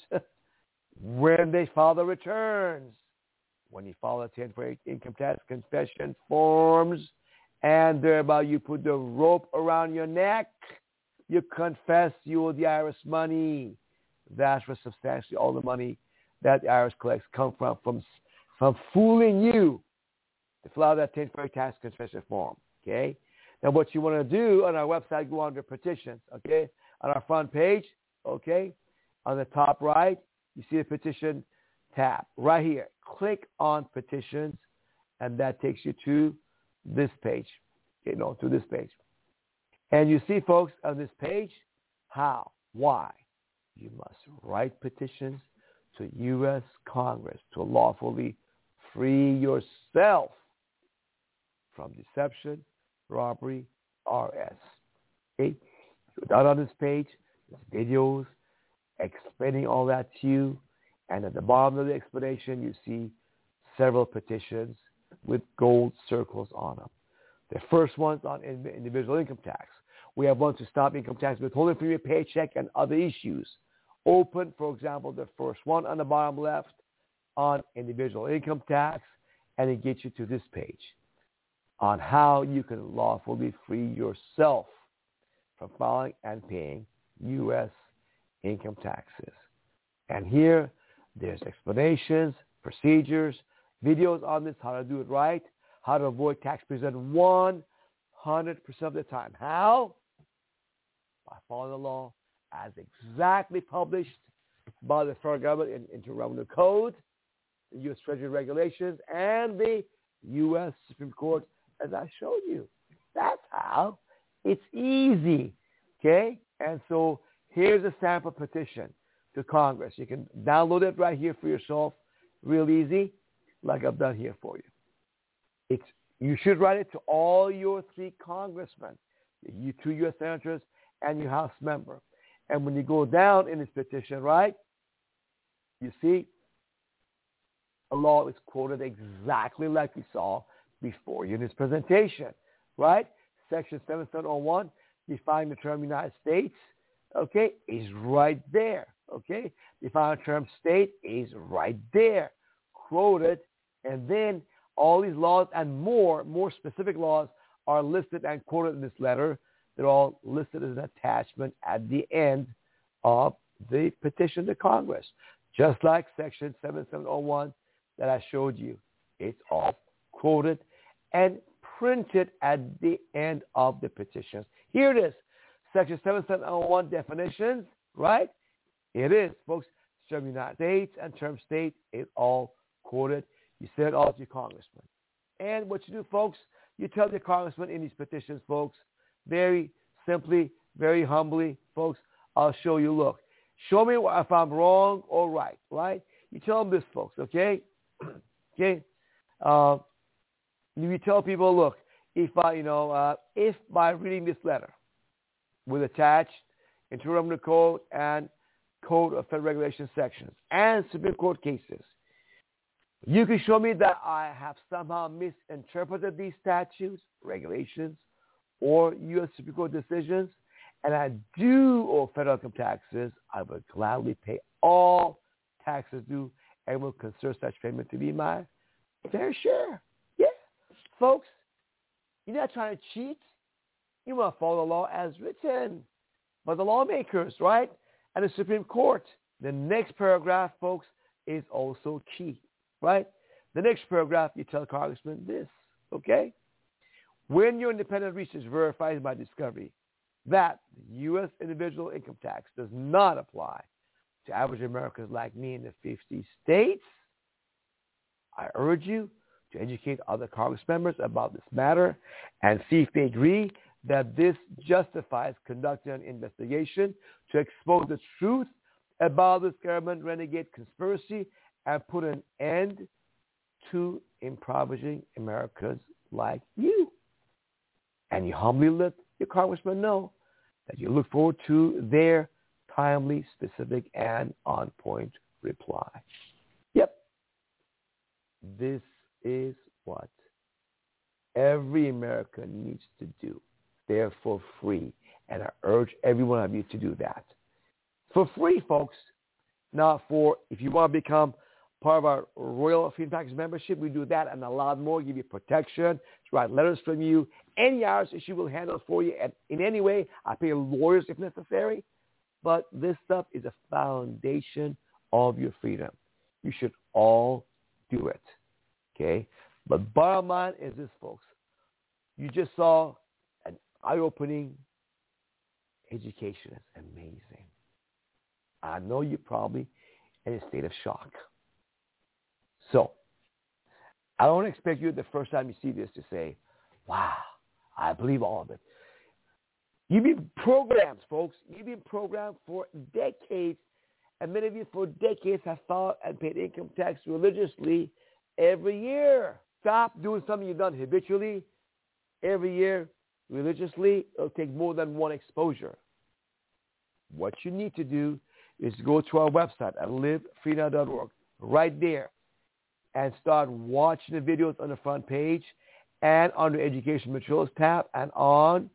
when they file the returns. When you file the ten forty income tax confession forms, and thereby you put the rope around your neck, you confess you owe the I R S money. That's where substantially all the money that the I R S collects come from, from, from fooling you to fill out that ten forty tax confession form, okay? Now what you want to do on our website, go under petitions, okay? On our front page, okay, on the top right, you see the petition tab right here. Click on petitions, and that takes you to this page, you know, to this page. And you see, folks, on this page, how, why you must write petitions to U S Congress to lawfully free yourself from deception, robbery, R S. Okay? Down on this page, there's videos explaining all that to you. And at the bottom of the explanation, you see several petitions with gold circles on them. The first one's on individual income tax. We have one to stop income tax withholding from your paycheck and other issues. Open, for example, the first one on the bottom left on individual income tax, and it gets you to this page. on how you can lawfully free yourself from filing and paying U S income taxes. And here, there's explanations, procedures, videos on this, how to do it right, how to avoid tax prison one hundred percent of the time. How? By following the law as exactly published by the federal government in Internal Revenue Code, the U S Treasury regulations, and the U S Supreme Court, as I showed you. That's how. It's easy, okay? And so here's a sample petition to Congress. You can download it right here for yourself, real easy, like I've done here for you. It's, you should write it to all your three congressmen, you two U S senators, and your House member. And when you go down in this petition, right, you see a law is quoted exactly like we saw before you in this presentation, right? Section seven seven oh one, defining the term United States, okay, is right there, okay? Defining the term state is right there, quoted, and then all these laws and more, more specific laws are listed and quoted in this letter. They're all listed as an attachment at the end of the petition to Congress, just like Section seven seven oh one that I showed you. It's all quoted and printed at the end of the petitions. Here it is, Section seven seven oh one definitions, right? It is, folks. Term United States and term state is all quoted. You send it all to your congressman. And what you do, folks, you tell your congressman in these petitions, folks, very simply, very humbly, folks, I'll show you, look, show me if I'm wrong or right, right? You tell them this, folks, okay? okay? Uh, you tell people, look, if I, you know, uh, if by reading this letter with attached Internal Revenue Code and Code of Federal Regulation sections and Supreme Court cases, you can show me that I have somehow misinterpreted these statutes, regulations, or U S Supreme Court decisions, and I do owe federal income taxes, I would gladly pay all taxes due and will consider such payment to be my fair share. Yeah. Folks, you're not trying to cheat. You want to follow the law as written by the lawmakers, right? And the Supreme Court. The next paragraph, folks, is also key, right? The next paragraph, you tell Congressman this, okay? When your independent research verifies by discovery that the U S individual income tax does not apply to average Americans like me in the fifty states, I urge you to educate other Congress members about this matter and see if they agree that this justifies conducting an investigation to expose the truth about this government renegade conspiracy and put an end to impoverishing Americans like you. And you humbly let your congressman know that you look forward to their timely, specific, and on-point reply. Yep. This is what every American needs to do. They're for free. And I urge every one of you to do that. For free, folks. Now, for if you want to become part of our Royal Freedom Package membership, we do that and a lot more, give you protection, to write letters from you. Any I R S issue will handle it for you and in any way. I pay lawyers if necessary. But this stuff is a foundation of your freedom. You should all do it. Okay? But bottom line is this, folks. You just saw an eye-opening education. It's amazing. I know you're probably in a state of shock. So, I don't expect you the first time you see this to say, wow, I believe all of it. You've been programmed, folks. You've been programmed for decades. And many of you for decades have filed and paid income tax religiously every year. Stop doing something you've done habitually every year religiously. It'll take more than one exposure. What you need to do is go to our website at live free now dot org, right there, and start watching the videos on the front page and on the Education Materials tab and on.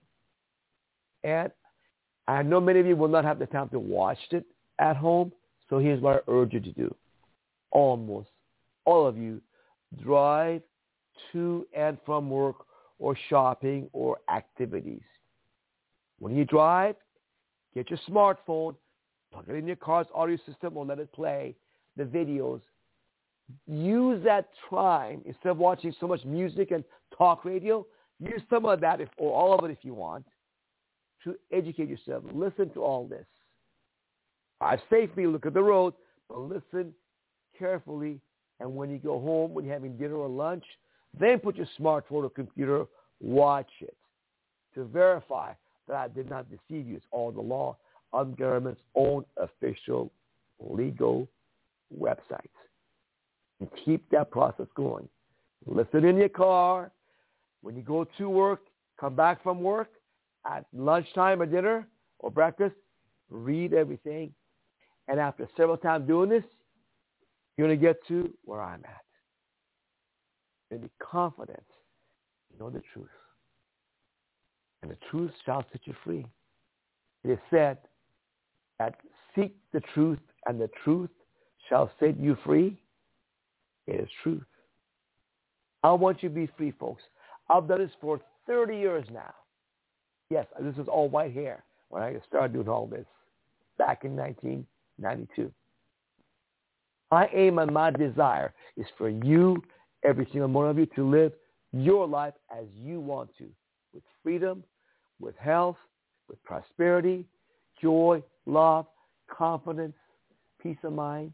And I know many of you will not have the time to watch it at home, so here's what I urge you to do. Almost all of you drive to and from work or shopping or activities. When you drive, get your smartphone, plug it in your car's audio system or let it play the videos. Use that time, instead of watching so much music and talk radio, use some of that, if, or all of it if you want, to educate yourself. Listen to all this. Drive safely, look at the road, but listen carefully. And when you go home, when you're having dinner or lunch, then put your smartphone or computer, watch it to verify that I did not deceive you. It's all the law on the government's own official legal websites. And keep that process going. Listen in your car. When you go to work, come back from work, at lunchtime or dinner or breakfast, read everything. And after several times doing this, you're going to get to where I'm at. And be confident. You know the truth. And the truth shall set you free. It is said that seek the truth, and the truth shall set you free. It is truth. I want you to be free, folks. I've done this for thirty years now. Yes, this is all white hair when I started doing all this back in nineteen ninety-two. My aim and my desire is for you, every single one of you, to live your life as you want to, with freedom, with health, with prosperity, joy, love, confidence, peace of mind,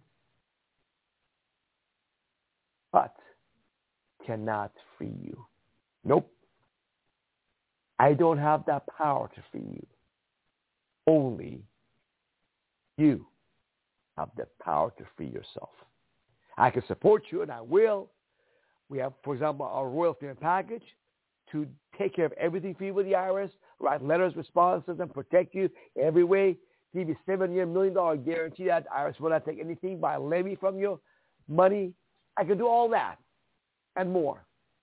but cannot free you. Nope. I don't have that power to free you. Only you have the power to free yourself. I can support you, and I will. We have, for example, our Royal Freedom Package to take care of everything for you with the I R S, write letters, responses, and protect you every way, give you seven-year, million dollar guarantee that the I R S will not take anything by levy from your money. I can do all that and more.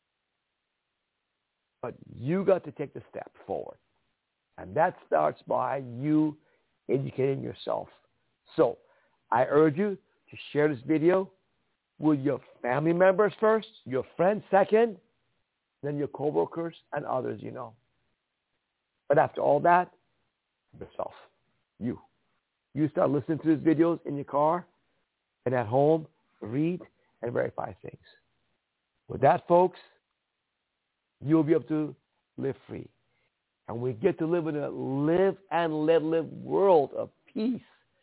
But you got to take the step forward. And that starts by you educating yourself. So I urge you to share this video with your family members first, your friends second, then your coworkers and others you know. But after all that, yourself, you. You start listening to these videos in your car and at home, read and verify things. With that, folks, you'll be able to live free. And we get to live in a live and let live world of peace,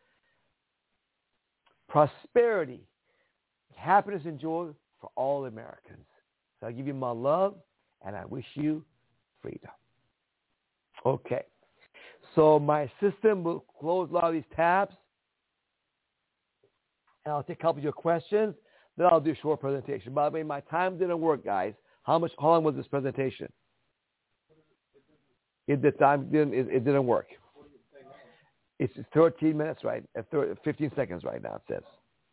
prosperity, happiness, and joy for all Americans. So I give you my love, and I wish you freedom. Okay. So my system will close a lot of these tabs, and I'll take a couple of your questions. Then I'll do a short presentation. By the way, my time didn't work, guys. How much? How long was this presentation? It, the time didn't. It, it didn't work. It's thirteen minutes, right? fifteen seconds right now. It says.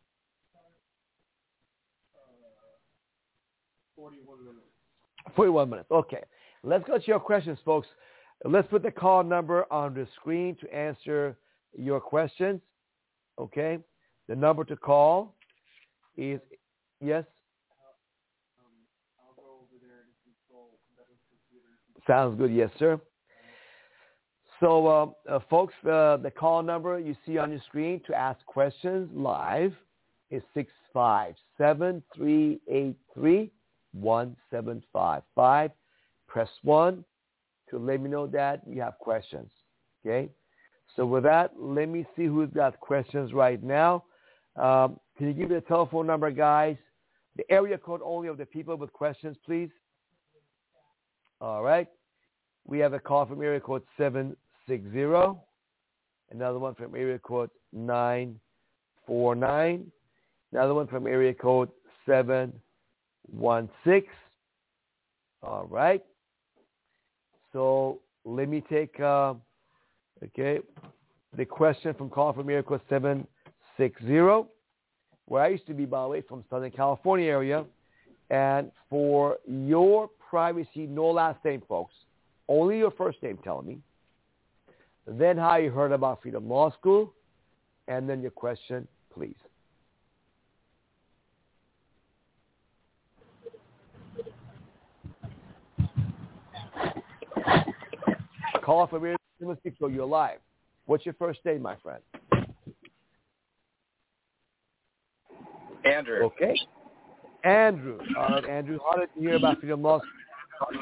forty-one minutes. forty-one minutes. Okay. Let's go to your questions, folks. Let's put the call number on the screen to answer your questions. Okay. The number to call is, yes? Um, I'll go over there and control Betta's computer. Sounds good. Yes, sir. So, uh, uh, folks, uh, the call number you see on your screen to ask questions live is six five seven, three eight three, one seven five five. Press one to let me know that you have questions. Okay? So with that, let me see who's got questions right now. Um, can you give me the telephone number, guys? The area code only of the people with questions, please. All right. We have a call from area code seven six zero. Another one from area code nine four nine. Another one from area code seven one six. All right. So let me take, uh, okay, the question from call from area code seven six zero, where I used to be, by the way, from Southern California area. And for your privacy, no last name, folks. Only your first name, tell me. Then how you heard about Freedom Law School. And then your question, please. Call from Radio Mexico. You're live. What's your first name, my friend? Andrew. Okay. Andrew. All right, Andrew. How did you hear about Freedom Law School?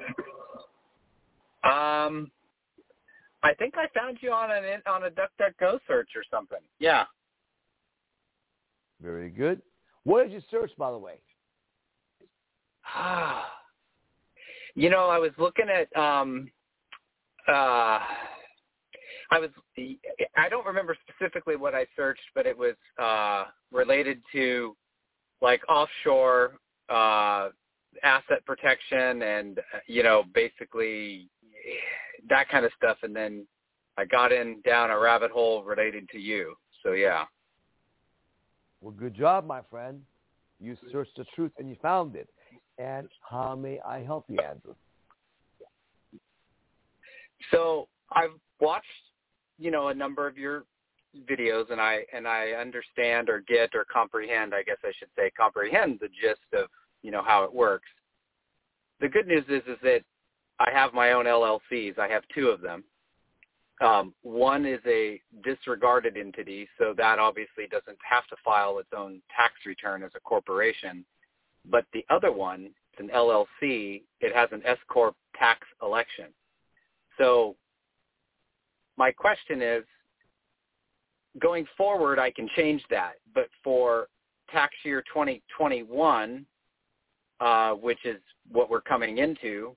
Um, I think I found you on an on a DuckDuckGo search or something. Yeah. Very good. What did you search, by the way? You know, I was looking at. Um, uh, I was. I don't remember specifically what I searched, but it was uh, related to like offshore uh, asset protection and you know basically that kind of stuff. And then I got in down a rabbit hole related to you. So yeah. Well, good job, my friend. You searched the truth and you found it. And how may I help you, Andrew? So I've watched, you know, a number of your videos, and I and I understand or get or comprehend, I guess I should say, comprehend the gist of, you know, how it works. The good news is is that I have my own L L Cs. I have two of them. Um, one is a disregarded entity, so that obviously doesn't have to file its own tax return as a corporation. But the other one, it's an L L C, it has an S-Corp tax election. So my question is, going forward, I can change that. But for tax year twenty twenty-one, uh, which is what we're coming into,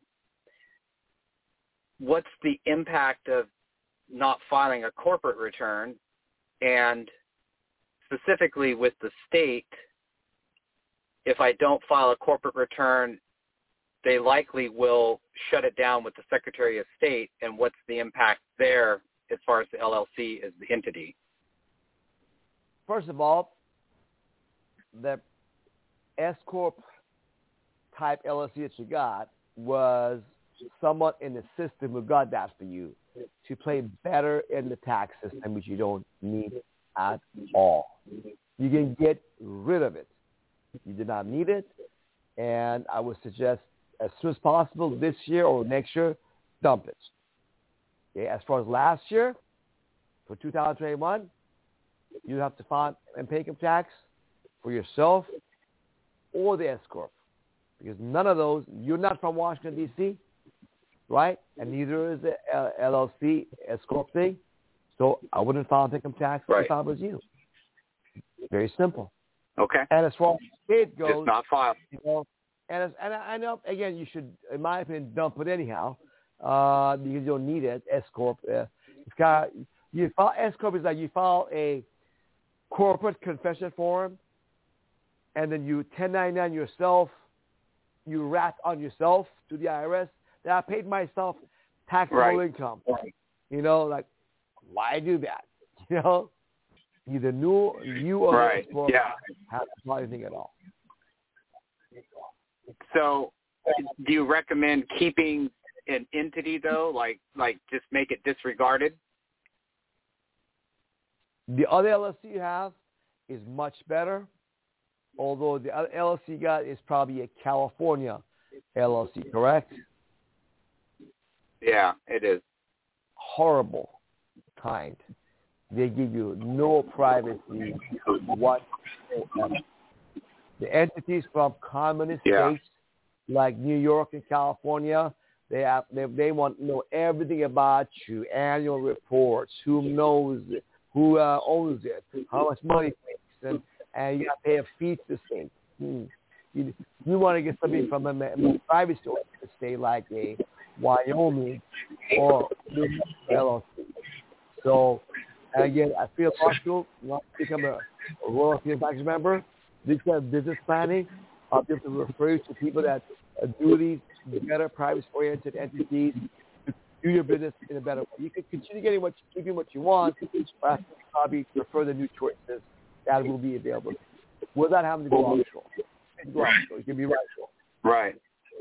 what's the impact of not filing a corporate return? And specifically with the state, if I don't file a corporate return, they likely will shut it down with the Secretary of State. And what's the impact there as far as the L L C as the entity? First of all, the S-Corp type L L C that you got was someone in the system who got that for you to play better in the tax system, which you don't need at all. You can get rid of it. You do not need it, and I would suggest as soon as possible this year or next year, dump it. Okay, as far as last year, for two thousand twenty-one, you have to file and pay income tax for yourself or the S-Corp, because none of those, you're not from Washington, D C, right? And neither is the L L C S-Corp thing, so I wouldn't file income tax Right. if I was you. Very simple. Okay. And as far as it goes, Just not file. you know, and as, and I know again you should, in my opinion, dump it anyhow uh, because you don't need it. S corp, uh, it's got you file S corp is like you file a corporate confession form, and then you ten ninety-nine yourself, you rat on yourself to the I R S that I paid myself taxable Right. income. You know, like why do that? You know. Either new, you or Right. the Yeah. have to apply anything at all. So do you recommend keeping an entity, though, like like just make it disregarded? The other L L C you have is much better, although the other L L C you got is probably a California L L C, correct? Yeah, it is. Horrible kind. They give you no privacy whatsoever. The entities from communist Yeah. states like New York and California, they have, they, they want to know everything about you, annual reports, who knows it, who uh, owns it, how much money it makes, and, and you got to pay a fee to state. Hmm. You, you want to get something from a, a private state like a Wyoming or L L C. So, and again, I feel also want to become a, a Royal Field Tax member. This kind of business planning, I'll be able to refer you to people that uh, do these better privacy-oriented entities to do your business in a better way. You can continue getting what, keeping what you want, but I think probably prefer the new choices that will be available without having to go offshore. Go offshore. You can be right. Right.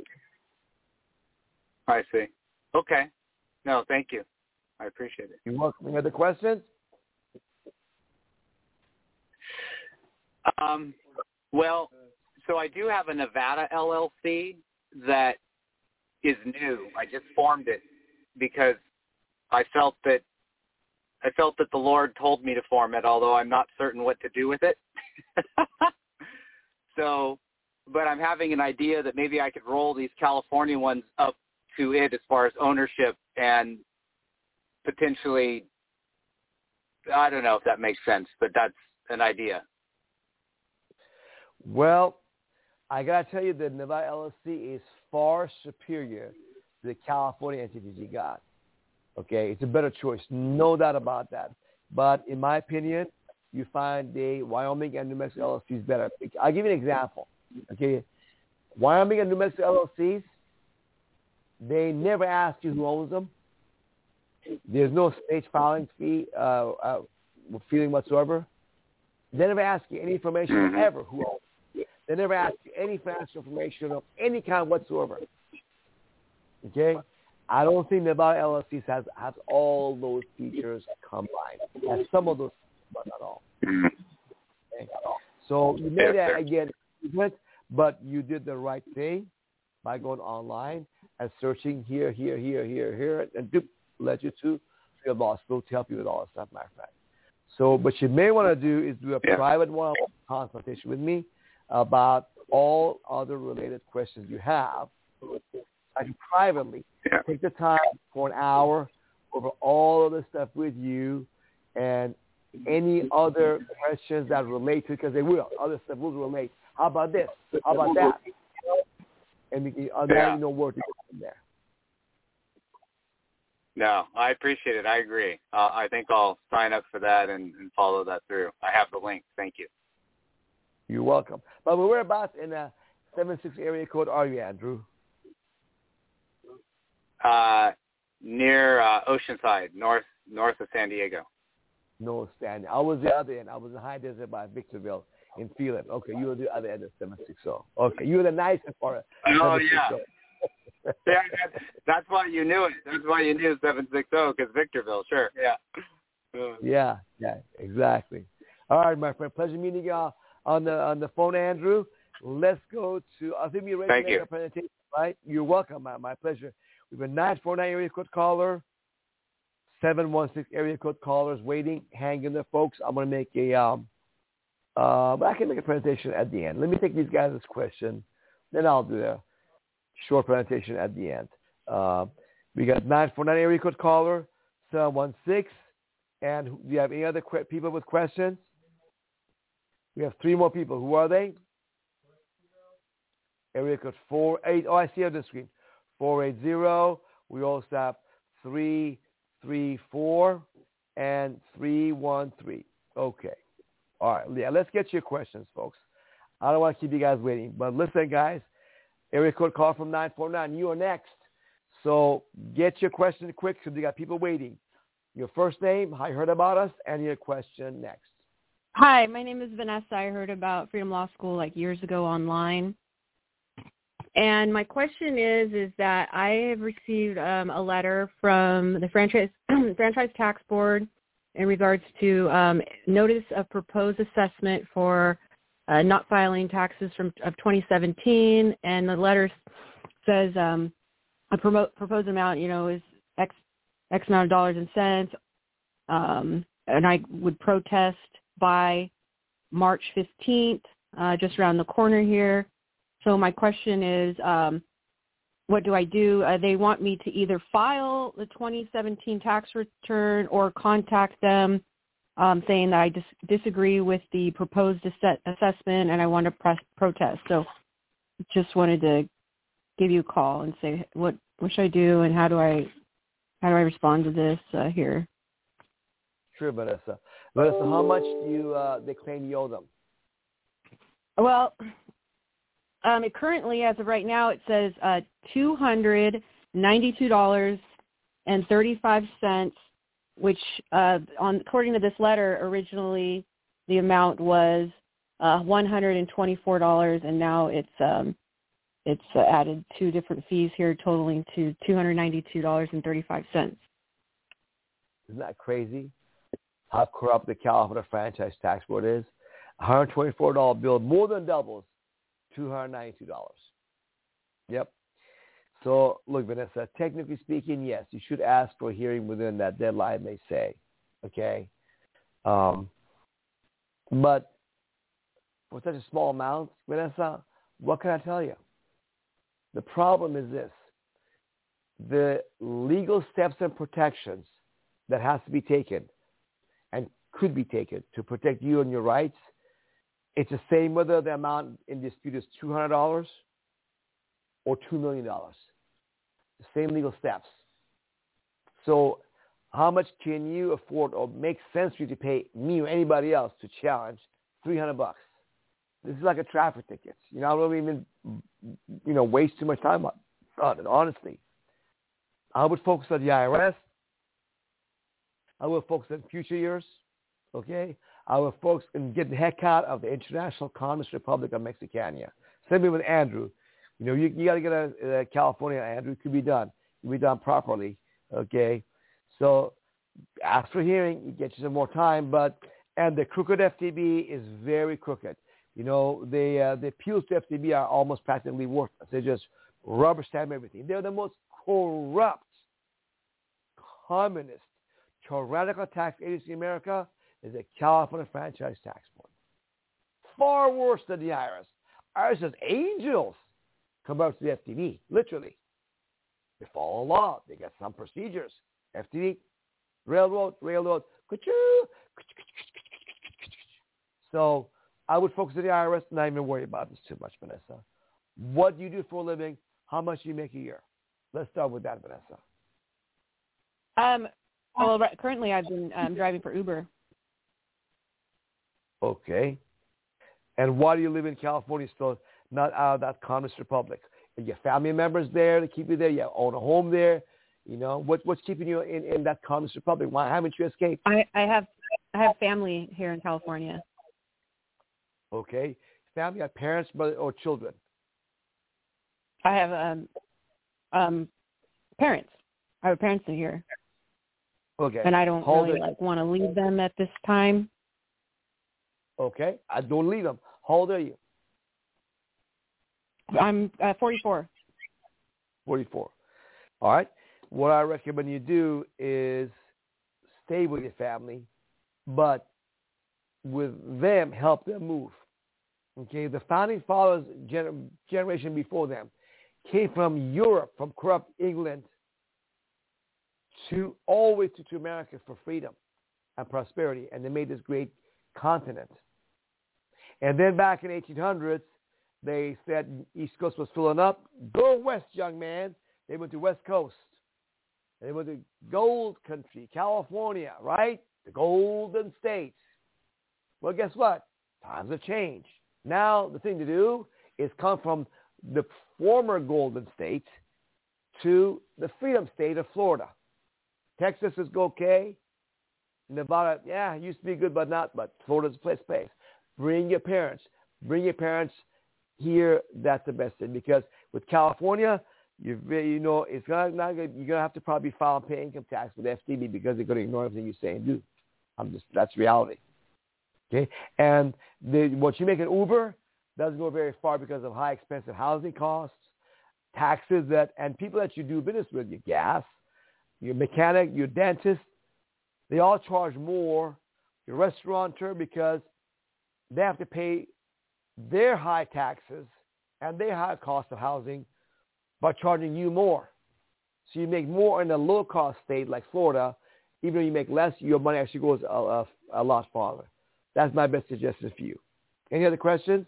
I see. Okay. No, thank you. I appreciate it. You're welcome. Any other questions? Um, well, so I do have a Nevada L L C that is new. I just formed it because I felt that I felt that the Lord told me to form it, although I'm not certain what to do with it. So, but I'm having an idea that maybe I could roll these California ones up to it as far as ownership and potentially, I don't know if that makes sense, but that's an idea. Well, I got to tell you that Nevada L L C is far superior to the California entities you got. Okay, it's a better choice, no doubt about that. But in my opinion, you find the Wyoming and New Mexico L L Cs better. I'll give you an example. Okay, Wyoming and New Mexico L L Cs, they never ask you who owns them. There's no state filing fee, uh, uh, feeling whatsoever. They never ask you any information Mm-hmm. ever who owns them. They never ask you any financial information of any kind whatsoever. Okay? I don't think Nevada L L Cs has, has all those features combined. Has some of those, but not all. Okay? So you made that, again, but you did the right thing by going online and searching here, here, here, here, here, and doop, led you to Freedom Law School to help you with all that stuff, my friend. So what you may want to do is do a Yeah. private one-on-one consultation with me about all other related questions you have. I can privately Yeah. take the time for an hour over all of this stuff with you and any other questions that relate to it, because they will. Other stuff will relate. How about this? How about that? And we can, uh, now Yeah. you know where to go from there. No, I appreciate it. I agree. Uh, I think I'll sign up for that and, and follow that through. I have the link. Thank you. You're welcome. But whereabouts in the seven six area code are you, Andrew? Uh, near uh, Oceanside, north north of San Diego. No, Stanley. I was the other end. I was in High Desert by Victorville in Phelan. Okay, you were the other end of seven six zero. Okay, you were the nicer part of Oh, seven six zero. yeah, that, that's why you knew it. That's why you knew seven six zero, because Victorville, sure. Yeah. Uh, Yeah, yeah, exactly. All right, my friend. Pleasure meeting y'all on the on the phone, Andrew. Let's go to, I think we're ready Thank to make you. a presentation, right? You're welcome. My, my pleasure. We have a nine four nine area code caller, seven one six area code callers waiting. Hang in there, folks. I'm going to make a, um, uh, but I can make a presentation at the end. Let me take these guys' question. Then I'll do a short presentation at the end. Uh, we got nine four nine area code caller, seven one six. And do you have any other que- people with questions? We have three more people. Who are they? Area code four eight. Oh, I see on the screen. four eight zero. We also have three three four and three one three. Okay. All right. Yeah, let's get your questions, folks. I don't want to keep you guys waiting. But listen, guys. Area code call from nine four nine. You are next. So get your question quick because we got people waiting. Your first name, how you heard about us, and your question next. Hi, my name is Vanessa. I heard about Freedom Law School like years ago online. And my question is, is that I have received um, a letter from the franchise franchise tax board in regards to um, notice of proposed assessment for uh, not filing taxes from of twenty seventeen, and the letter says um, a promote, proposed amount, you know, is X X amount of dollars and cents, um, and I would protest by March fifteenth, uh, just around the corner here. So my question is, um, what do I do? Uh, they want me to either file the twenty seventeen tax return or contact them um, saying that I dis- disagree with the proposed ass- assessment and I want to press protest. So just wanted to give you a call and say, what, what should I do and how do I how do I respond to this uh, here? Sure, Vanessa. Vanessa, how much do you uh, they claim you owe them? Well, Um, it currently, as of right now, it says uh, two hundred ninety-two dollars and thirty-five cents, which, uh, on according to this letter, originally the amount was uh, one hundred twenty-four dollars, and now it's um, it's uh, added two different fees here, totaling to two hundred ninety-two dollars and thirty-five cents. Isn't that crazy? How corrupt the California Franchise Tax Board is. one hundred twenty-four dollars bill more than doubles two hundred ninety-two dollars. Yep. So, look, Vanessa, technically speaking, yes, you should ask for a hearing within that deadline, they say. Okay? Um, but for such a small amount, Vanessa, what can I tell you? The problem is this. The legal steps and protections that has to be taken and could be taken to protect you and your rights, it's the same whether the amount in dispute is two hundred dollars or two million dollars. The same legal steps. So how much can you afford or make sense for you to pay me or anybody else to challenge three hundred bucks? This is like a traffic ticket. You know, I don't even, you know, waste too much time on it, honestly. I would focus on the I R S. I would focus on future years, okay? I would focus on getting the heck out of the International Communist Republic of Mexicania. Same thing with Andrew. You know, you, you got to get a, a California, Andrew. It could be done. It could be done properly, okay? So ask for hearing. You get you some more time. But and the crooked F T B is very crooked. You know, they, uh, the appeals to F T B are almost practically worthless. They just rubber stamp everything. They're the most corrupt, communist, tyrannical tax agency in America is the California Franchise Tax Board. Far worse than the I R S. I R S has angels compared to the F T B, literally. They follow law. They get some procedures. F T B, railroad, railroad, ka-choo, so I would focus on the I R S and not even worry about this too much, Vanessa. What do you do for a living? How much do you make a year? Let's start with that, Vanessa. Um, well, right, currently I've been um, driving for Uber. Okay. And why do you live in California still, not out of that communist republic? Are your family members there to keep you there? You own a home there? You know, what, what's keeping you in, in that communist republic? Why haven't you escaped? I, I have I have family here in California. Okay. Family, have parents or children? I have um, um, parents. I have parents in here. Okay. And I don't Hold really it. like want to leave them at this time. Okay. I don't leave them. How old are you? I'm uh, forty-four. forty-four. All right. What I recommend you do is stay with your family, but with them, help them move. Okay. The founding fathers, gener- generation before them, came from Europe, from corrupt England, to all the way to, to America for freedom and prosperity, and they made this great continent. And then back in eighteen hundreds, they said East Coast was filling up. Go west, young man. They went to West Coast. They went to gold country, California, right? The Golden States. Well, guess what? Times have changed. Now the thing to do is come from the former Golden State to the Freedom State of Florida. Texas is okay. Nevada, yeah, used to be good, but not. But Florida's a place, place. Bring your parents. Bring your parents here. That's the best thing, because with California, you you know it's not, not gonna, you're gonna have to probably file and pay income tax with F T B because they're gonna ignore everything you say and do. I'm just that's reality. Okay, and the, what you make an Uber doesn't go very far because of high expensive housing costs, taxes that, and people that you do business with, your gas, your mechanic, your dentist, they all charge more. Your restaurateur, because they have to pay their high taxes and their high cost of housing by charging you more. So you make more in a low-cost state like Florida. Even though you make less, your money actually goes a, a, a lot farther. That's my best suggestion for you. Any other questions?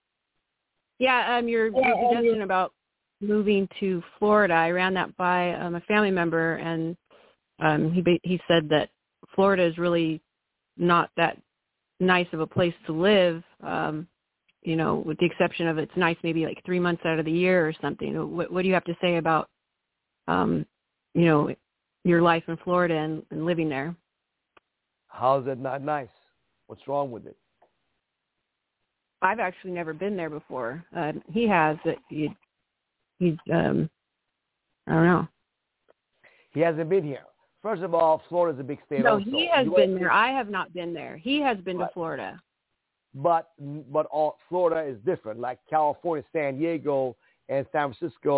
Yeah, um, your, your suggestion about moving to Florida, I ran that by um, a family member, and um, he he said that Florida is really not that nice of a place to live. Um, you know, with the exception of it's nice maybe like three months out of the year or something. What, what do you have to say about, um, you know, your life in Florida and, and living there? How's it not nice? What's wrong with it? I've actually never been there before. Uh, he has. Uh, he, he, um, I don't know. He hasn't been here. First of all, Florida's a big state. No, also. he has you been there. I have not been there. He has been right. to Florida. But but all Florida is different. Like California, San Diego, and San Francisco,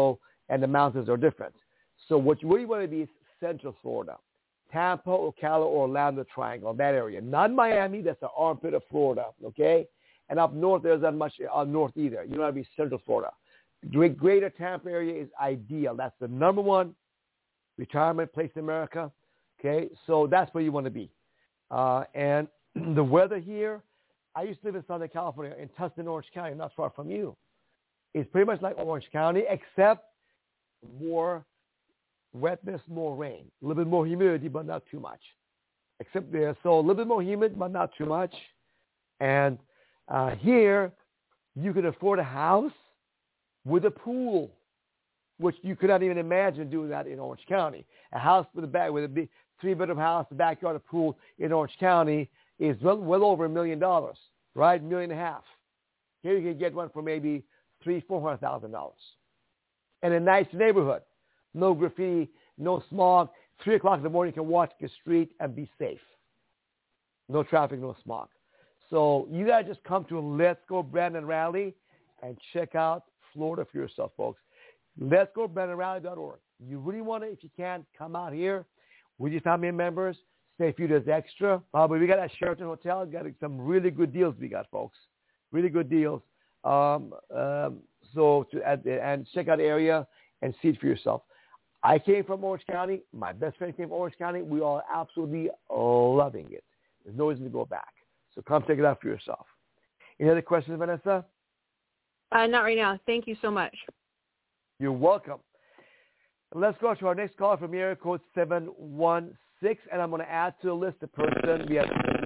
and the mountains are different. So what you really want to be is Central Florida, Tampa, Ocala, Orlando Triangle, that area. Not Miami, that's the armpit of Florida, okay? And up north, there's not much up north either. You don't want to be Central Florida. The greater Tampa area is ideal. That's the number one retirement place in America, okay? So that's where you want to be. Uh, and the weather here, I used to live in Southern California, in Tustin, Orange County, not far from you. It's pretty much like Orange County, except more wetness, more rain. A little bit more humidity, but not too much. Except there, so a little bit more humid, but not too much. And uh, here, you can afford a house with a pool, which you could not even imagine doing that in Orange County. A house with a back with a big three-bedroom house, a backyard, a pool in Orange County is well, well over a million dollars, right? A million and a half. Here you can get one for maybe three, four hundred thousand dollars, in a nice neighborhood. No graffiti, no smog. Three o'clock in the morning, you can walk the street and be safe. No traffic, no smog. So you gotta just come to Let's Go Brandon Rally and check out Florida for yourself, folks. Let's go brandon rally dot org. You really want to, if you can, come out here with your family members, stay a few days extra. Uh, but we got at Sheraton Hotel. Got some really good deals we got, folks. Really good deals. Um, um, so to add, and check out the area and see it for yourself. I came from Orange County. My best friend came from Orange County. We are absolutely loving it. There's no reason to go back. So come check it out for yourself. Any other questions, Vanessa? Uh, not right now. Thank you so much. You're welcome. Let's go to our next caller from area code seven one six, and I'm going to add to the list the person we have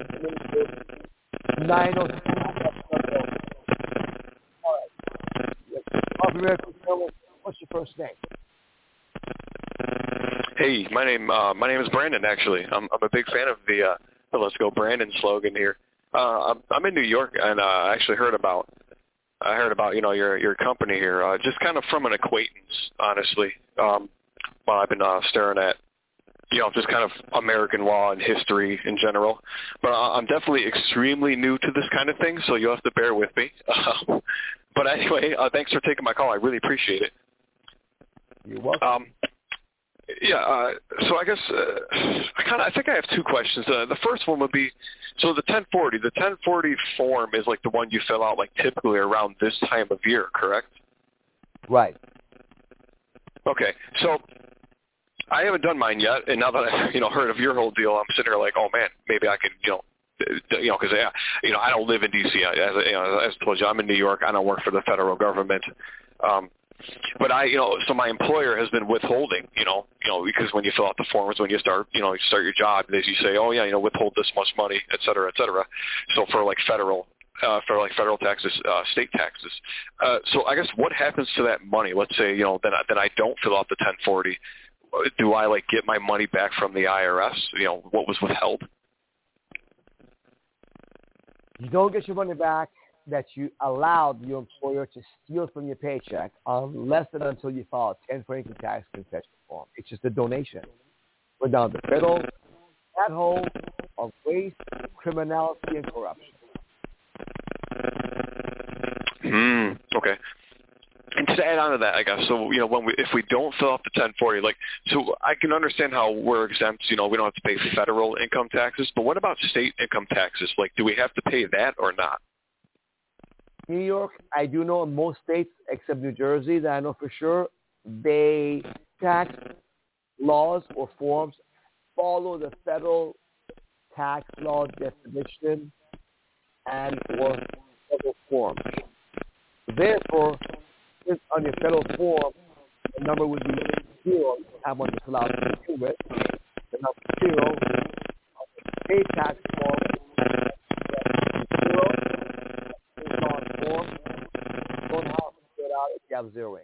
nine oh six. All right. What's your first name? Hey, my name uh, my name is Brandon. Actually, I'm I'm a big fan of the uh, the Let's Go Brandon slogan here. Uh, I'm, I'm in New York, and uh, I actually heard about I heard about you know your your company here, uh, just kind of from an acquaintance, honestly. Um, while I've been uh, staring at you know just kind of American law and history in general, but uh, I'm definitely extremely new to this kind of thing, so you'll have to bear with me. Uh, but anyway, uh, thanks for taking my call. I really appreciate it. You're welcome. Um, Yeah, uh, so I guess uh, I kind of I think I have two questions. Uh, the first one would be, so the ten forty, the ten forty form is like the one you fill out like typically around this time of year, correct? Right. Okay, so I haven't done mine yet, and now that I you know heard of your whole deal, I'm sitting here like, oh man, maybe I can you know. You know, because yeah, you know, I don't live in D C. As you know, as I told you, I'm in New York. I don't work for the federal government. Um, But I, you know, so my employer has been withholding, you know, you know, because when you fill out the forms, when you start, you know, you start your job, they you say, oh yeah, you know, withhold this much money, et cetera, et cetera. So for like federal, uh, for like federal taxes, uh, state taxes. Uh, so I guess what happens to that money? Let's say, you know, then I, then I don't fill out the ten forty. Do I like get my money back from the I R S? You know, what was withheld? You don't get your money back that you allowed your employer to steal from your paycheck unless and until you file a ten forty income tax concession form. It's just a donation. We're down to federal, that hole of waste, criminality, and corruption. Hmm. Okay. And to add on to that, I guess, so, you know, when we, if we don't fill out the ten forty, like, so I can understand how we're exempt, you know, we don't have to pay federal income taxes, but what about state income taxes? Like, do we have to pay that or not? New York, I do know in most states except New Jersey that I know for sure, they tax laws or forms follow the federal tax law definition and or federal form. Therefore, since on your federal form, the number would be zero. You have one to fill out to begin with. The number zero on the state tax form, zero. Form, don't have to get out if you have zero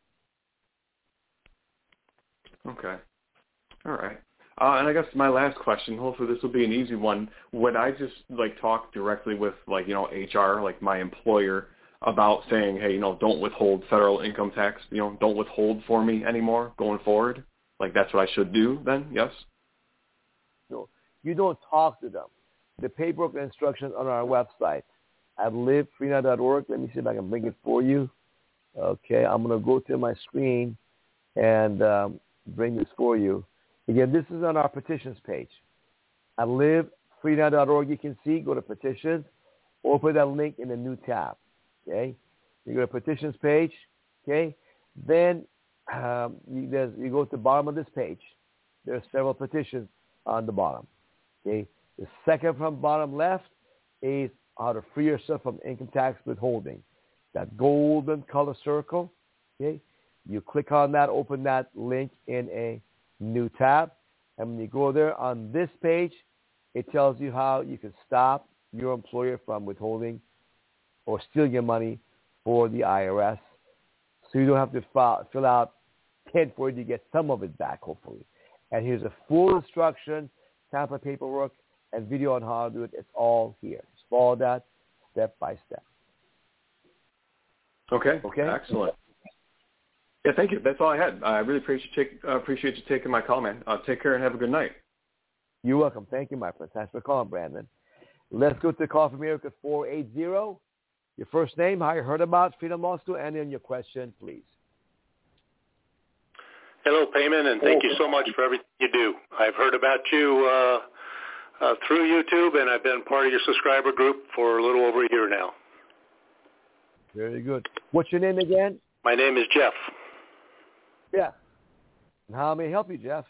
income. Okay. All right. Uh, and I guess my last question, hopefully this will be an easy one. Would I just like talk directly with like, you know, H R, like my employer about saying, hey, you know, don't withhold federal income tax, you know, don't withhold for me anymore going forward? Like that's what I should do then? Yes? No, you don't talk to them. The paperwork and instructions on our website at live free now dot org. Let me see if I can bring it for you. Okay, I'm going to go to my screen and um, bring this for you. Again, this is on our petitions page. At live freedom dot org, you can see, go to petitions, open that link in a new tab, okay? You go to petitions page, okay? Then um, you, there's, you go to the bottom of this page. There are several petitions on the bottom, okay? The second from bottom left is how to free yourself from income tax withholding. That golden color circle, okay? You click on that, open that link in a new tab, and when you go there on this page, it tells you how you can stop your employer from withholding or stealing your money for the I R S, so you don't have to file, fill out ten forty to get some of it back, hopefully. And here's a full instruction, sample paperwork, and video on how to do it. It's all here. Just follow that step by step. Okay. Okay. Excellent. Yeah, thank you. That's all I had. I really appreciate you, take, uh, appreciate you taking my call, man. Uh, take care and have a good night. You're welcome. Thank you, my friend. Thanks for calling, Brandon. Let's go to the call from America four eight zero. Your first name, how you heard about Freedom Law School, and then your question, please. Hello, Payman, and thank you so much for everything you do. I've heard about you uh, uh, through YouTube, and I've been part of your subscriber group for a little over a year now. Very good. What's your name again? My name is Jeff. Yeah. How may I help you, Jeff?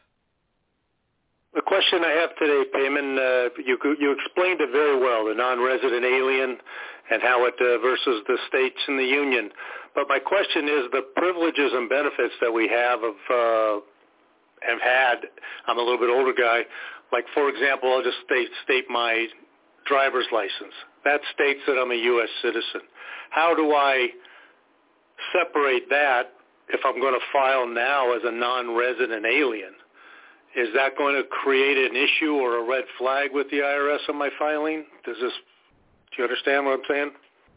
The question I have today, Payman, uh, you you explained it very well, the non-resident alien and how it uh, versus the states and the union. But my question is the privileges and benefits that we have of uh, have had. I'm a little bit older guy. Like, for example, I'll just state, state my driver's license. That states that I'm a U S citizen. How do I separate that if I'm going to file now as a non-resident alien? Is that going to create an issue or a red flag with the I R S on my filing? Does this, do you understand what I'm saying?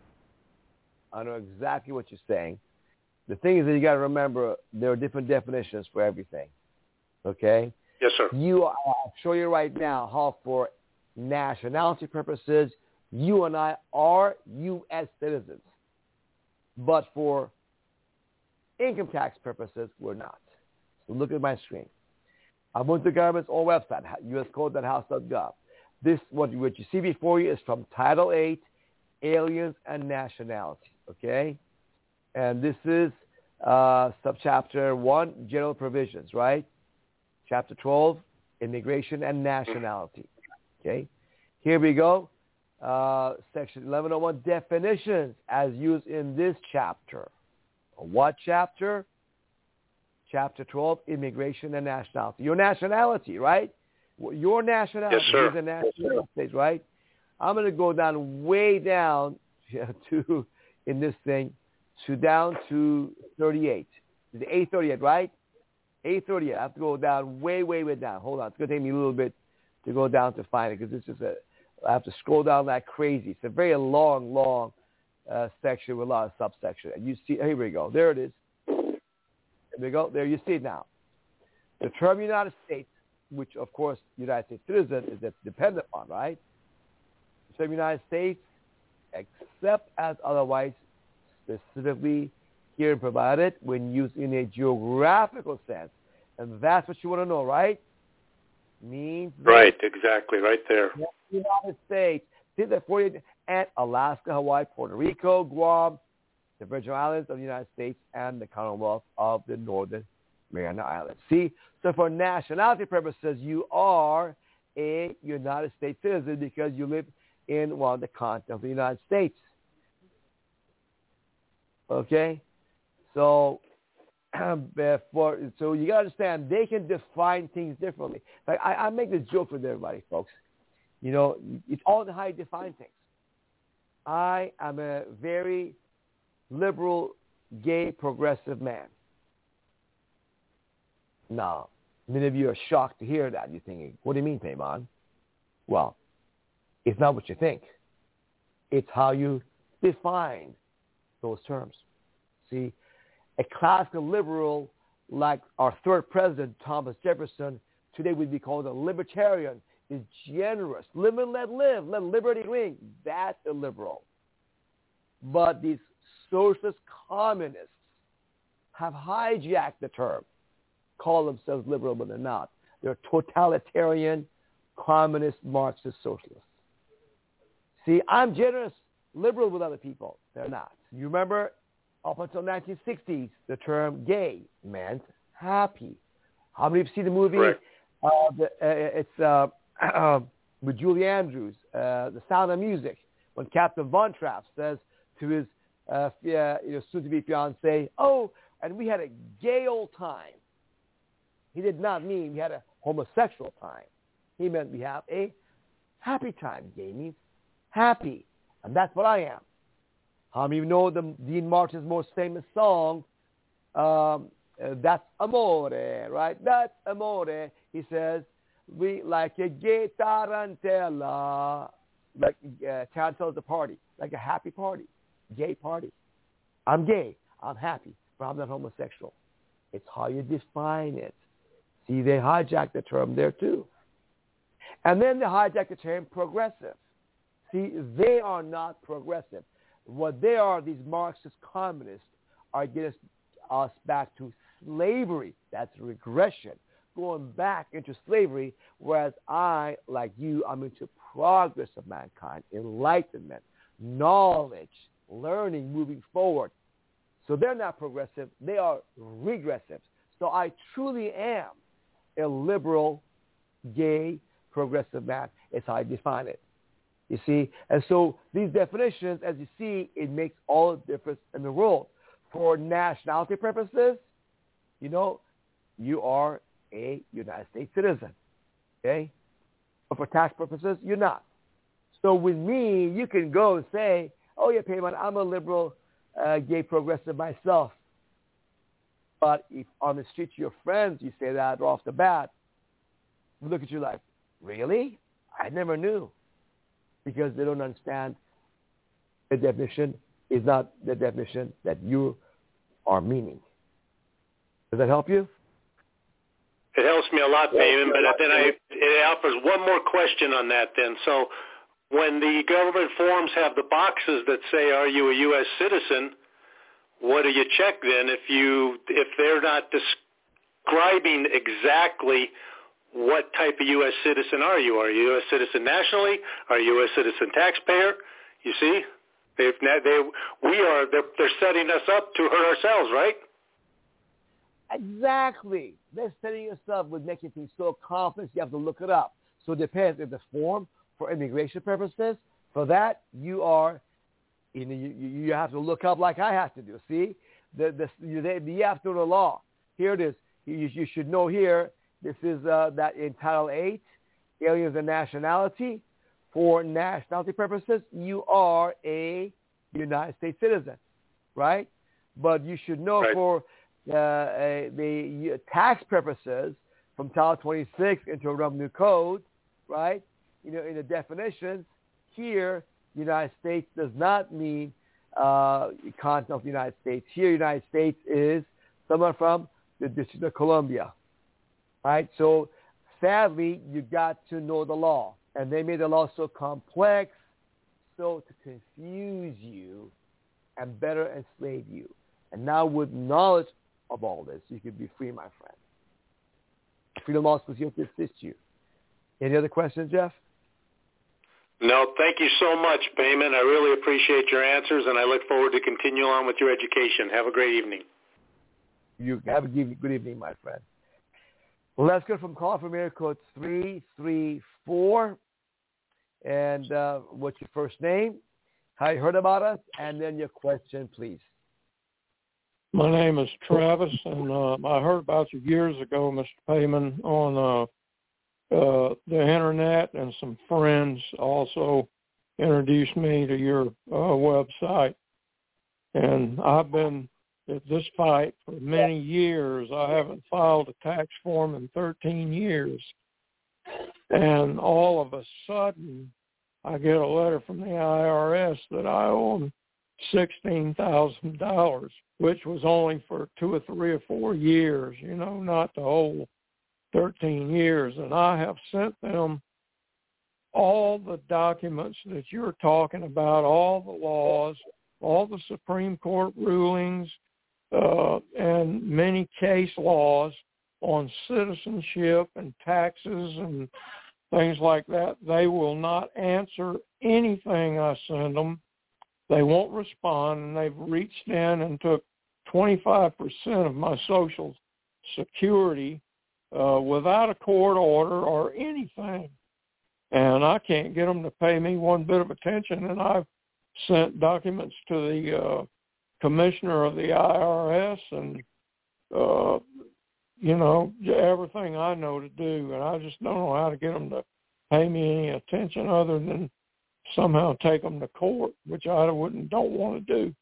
I know exactly what you're saying. The thing is that you got to remember there are different definitions for everything. Okay? Yes, sir. You, I'll show you right now how for nationality purposes, you and I are U S citizens. But for income tax purposes, we're not. So look at my screen. I went to the government's own website, U S code dot house dot gov. This, what, what you see before you is from Title eight, Aliens and Nationality, okay? And this is uh, subchapter one, General Provisions, right? Chapter twelve, Immigration and Nationality, okay? Here we go. Uh, section eleven oh one, Definitions as used in this chapter. What chapter? Chapter twelve, Immigration and Nationality. Your nationality, right? Your nationality yes, sir. is a national state, right? I'm going to go down way down to, in this thing, to down to thirty-eight. Is it eight thirty-eight, right? eight thirty-eight. I have to go down way, way, way down. Hold on. It's going to take me a little bit to go down to find it because this is a, I have to scroll down like crazy. It's a very long, long uh, section with a lot of subsection. And you see, here we go. There it is. There we go. There you see it now. The term United States, which of course United States citizen is that's dependent on, right? The term United States, except as otherwise specifically here and provided when used in a geographical sense. And that's what you want to know, right? Means right, exactly, right there. United States, see that forty and Alaska, Hawaii, Puerto Rico, Guam, the Virgin Islands of the United States, and the Commonwealth of the Northern Mariana Islands. See, so for nationality purposes, you are a United States citizen because you live in one of the continents of the United States. Okay? So, for, so you got to understand, they can define things differently. Like I, I make this joke with everybody, folks. You know, it's all in how you define things. I am a very liberal, gay, progressive man. Now, many of you are shocked to hear that. You're thinking, what do you mean, Payman? Well, it's not what you think. It's how you define those terms. See, a classical liberal like our third president, Thomas Jefferson, today would be called a libertarian, is generous. Live and let live. Let liberty ring. That's a liberal. But these socialist communists have hijacked the term. call themselves liberal, but they're not. They're totalitarian, communist, Marxist, socialists. See, I'm generous, liberal with other people. They're not. You remember, up until nineteen sixties, the term gay meant happy. How many of you seen the movie? Uh, the, uh, it's uh, uh, with Julie Andrews, uh, The Sound of Music, when Captain Von Trapp says to his uh, you know, soon-to-be fiancée, oh, and we had a gay old time. He did not mean we had a homosexual time. He meant we have a happy time. Gay means happy. And that's what I am. How many of you know the Dean Martin's most famous song, um, uh, That's Amore, right? That's Amore. He says, we like a gay tarantella, like uh, tarantella's a party, like a happy party, gay party. I'm gay. I'm happy, but I'm not homosexual. It's how you define it. See, they hijacked the term there too. And then they hijacked the term progressive. See, they are not progressive. What they are, these Marxist communists, are getting us back to slavery. That's regression, going back into slavery, whereas I, like you, I'm into progress of mankind, enlightenment, knowledge, learning, moving forward. So they're not progressive. They are regressive. So I truly am a liberal, gay, progressive man. It's how I define it. You see? And so these definitions, as you see, it makes all the difference in the world. For nationality purposes, you know, you are a United States citizen. Okay? But for tax purposes, you're not. So with me, you can go and say, oh, yeah, Payman, I'm a liberal, uh, gay, progressive myself. But if on the street to your friends you say that off the bat, we look at you like, really? I never knew. Because they don't understand the definition is not the definition that you are meaning. Does that help you? It helps me a lot, Payman, but then I, it offers one more question on that then. So when the government forms have the boxes that say, are you a U S citizen, what do you check then if you if they're not describing exactly what type of U S citizen are you? Are you a U S citizen nationally? Are you a U S citizen taxpayer? You see, they've they we are they're, they're setting us up to hurt ourselves, right? Exactly. They're setting yourself with making things so complex you have to look it up. So it depends if the form for immigration purposes. For that, you are. You, know, you, you have to look up like I have to do. See, the the you, they, you have to know the law. Here it is. You, you should know here. This is uh, that in Title eight, aliens and nationality. For nationality purposes, you are a United States citizen, right? But you should know right. for uh, a, the uh, tax purposes, from Title twenty-six into a Revenue Code, right? You know, in the definitions here. United States does not mean uh, continent of the United States. Here, United States is someone from the District of Columbia, right? So, sadly, you got to know the law, and they made the law so complex, so to confuse you and better enslave you. And now, with knowledge of all this, you can be free, my friend. Freedom Law School is here to assist you. Any other questions, Jeff? No, thank you so much, Payman. I really appreciate your answers, and I look forward to continuing on with your education. Have a great evening. You have a good evening, my friend. Well, let's go from call from area code three three four. And uh, what's your first name? How you heard about us? And then your question, please. My name is Travis, and uh, I heard about you years ago, Mister Payman, on uh, Uh, the internet, and some friends also introduced me to your uh, website. And I've been at this fight for many years. I haven't filed a tax form in thirteen years. And all of a sudden, I get a letter from the I R S that I owe sixteen thousand dollars, which was only for two or three or four years, you know, not the whole thirteen years, and I have sent them all the documents that you're talking about, all the laws, all the Supreme Court rulings, uh, and many case laws on citizenship and taxes and things like that. They will not answer anything I send them. They won't respond, and they've reached in and took twenty-five percent of my Social Security uh, without a court order or anything. And I can't get them to pay me one bit of attention, and I've sent documents to the uh, commissioner of the I R S and, uh, you know, everything I know to do, and I just don't know how to get them to pay me any attention other than somehow take them to court, which I wouldn't don't want to do.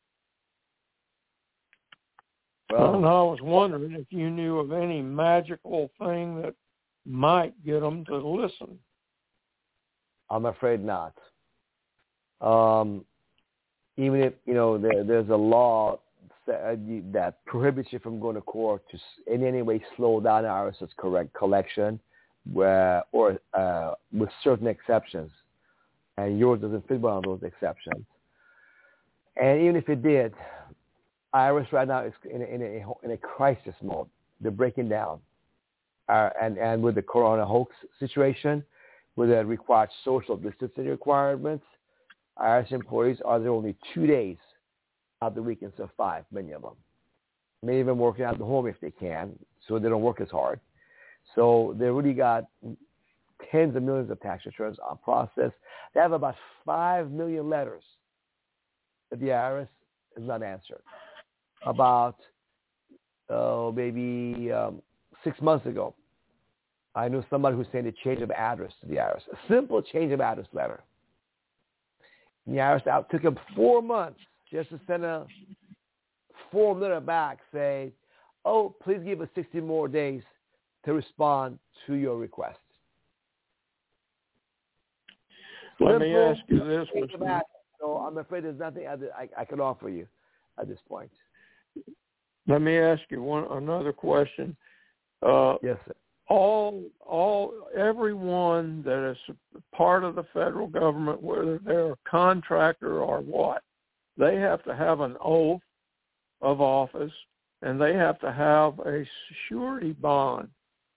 Well, and I was wondering if you knew of any magical thing that might get them to listen. I'm afraid not. Um, even if, you know, there, there's a law that prohibits you from going to court to in any way slow down IRS's correct collection, where, or uh, with certain exceptions. And yours doesn't fit one of those exceptions. And even if it did, I R S right now is in a, in a, in a crisis mode. They're breaking down. Uh, and, and with the corona hoax situation, with the required social distancing requirements, I R S employees are there only two days out of the week instead of five, many of them. Many of them working out of the home if they can, so they don't work as hard. So they really got tens of millions of tax returns on process. They have about five million letters that the I R S has not answered. About uh, maybe um, six months ago, I knew somebody who sent a change of address to the I R S, a simple change of address letter. And the I R S out took him four months just to send a form letter back saying, oh, please give us sixty more days to respond to your request. Let Simple, me ask you this, Mister So I'm afraid there's nothing I, I, I can offer you at this point. Let me ask you one another question. Uh, yes, sir. All, all, everyone that is part of the federal government, whether they're a contractor or what, they have to have an oath of office, and they have to have a surety bond.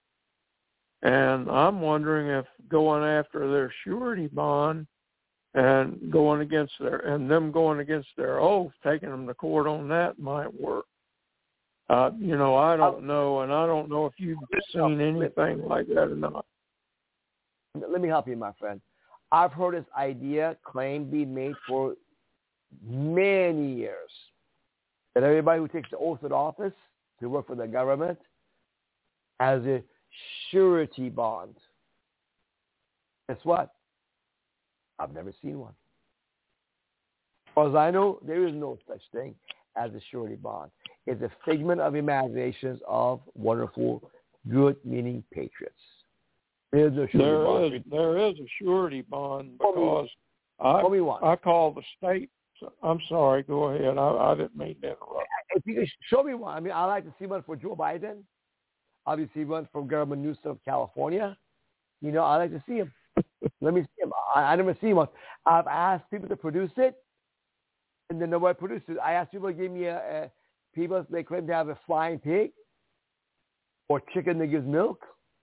And I'm wondering if going after their surety bond and going against their and them going against their oath, taking them to court on that might work. Uh, you know, I don't know, and I don't know if you've seen anything like that or not. Let me help you, my friend. I've heard this idea claim being made for many years that everybody who takes the oath of office to work for the government has a surety bond. Guess what? I've never seen one. As far as I know, there is no such thing as a surety bond. It's a figment of imaginations of wonderful, good-meaning patriots. There's no surety there bond. Is, there is a surety bond because I, Tell me one. I call the state. I'm sorry. Go ahead. I, I didn't mean to interrupt. If you could show me one. I mean, I'd like to see one for Joe Biden. Obviously, one for Governor Newsom of California. You know, I'd like to see him. Let me see him. I, I never see one. I've asked people to produce it, and then nobody produced it. I asked people to give me a, a people, they claim to have a flying pig or chicken that gives milk.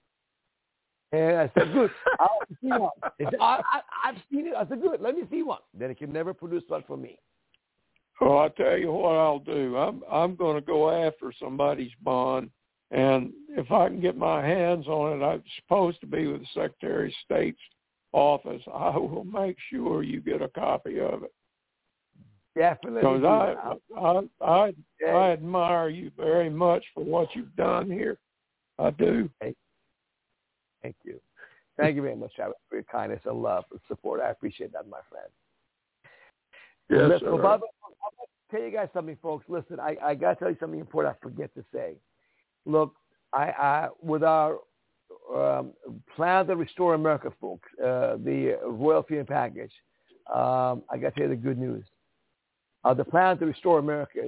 And I said, good, I want to see one. They said, I, I, I've seen it. I said, good, let me see one. Then it can never produce one for me. Well, I tell you what I'll do. I'm I'm going to go after somebody's bond, and if I can get my hands on it, I'm supposed to be with the Secretary of State's office. I will make sure you get a copy of it. Definitely. Because I, I I I admire you very much for what you've done here. I do. Thank, thank you. Thank you very much, Travis, for your kindness and love and support. I appreciate that, my friend. Yes, Let's sir. go, Bob. I'll tell you guys something, folks. Listen, I, I got to tell you something important I forget to say. Look, I, I with our um, Plan to Restore America, folks, uh, the Royal Freedom Package, um, I got to tell you the good news. Uh, the Plan to Restore America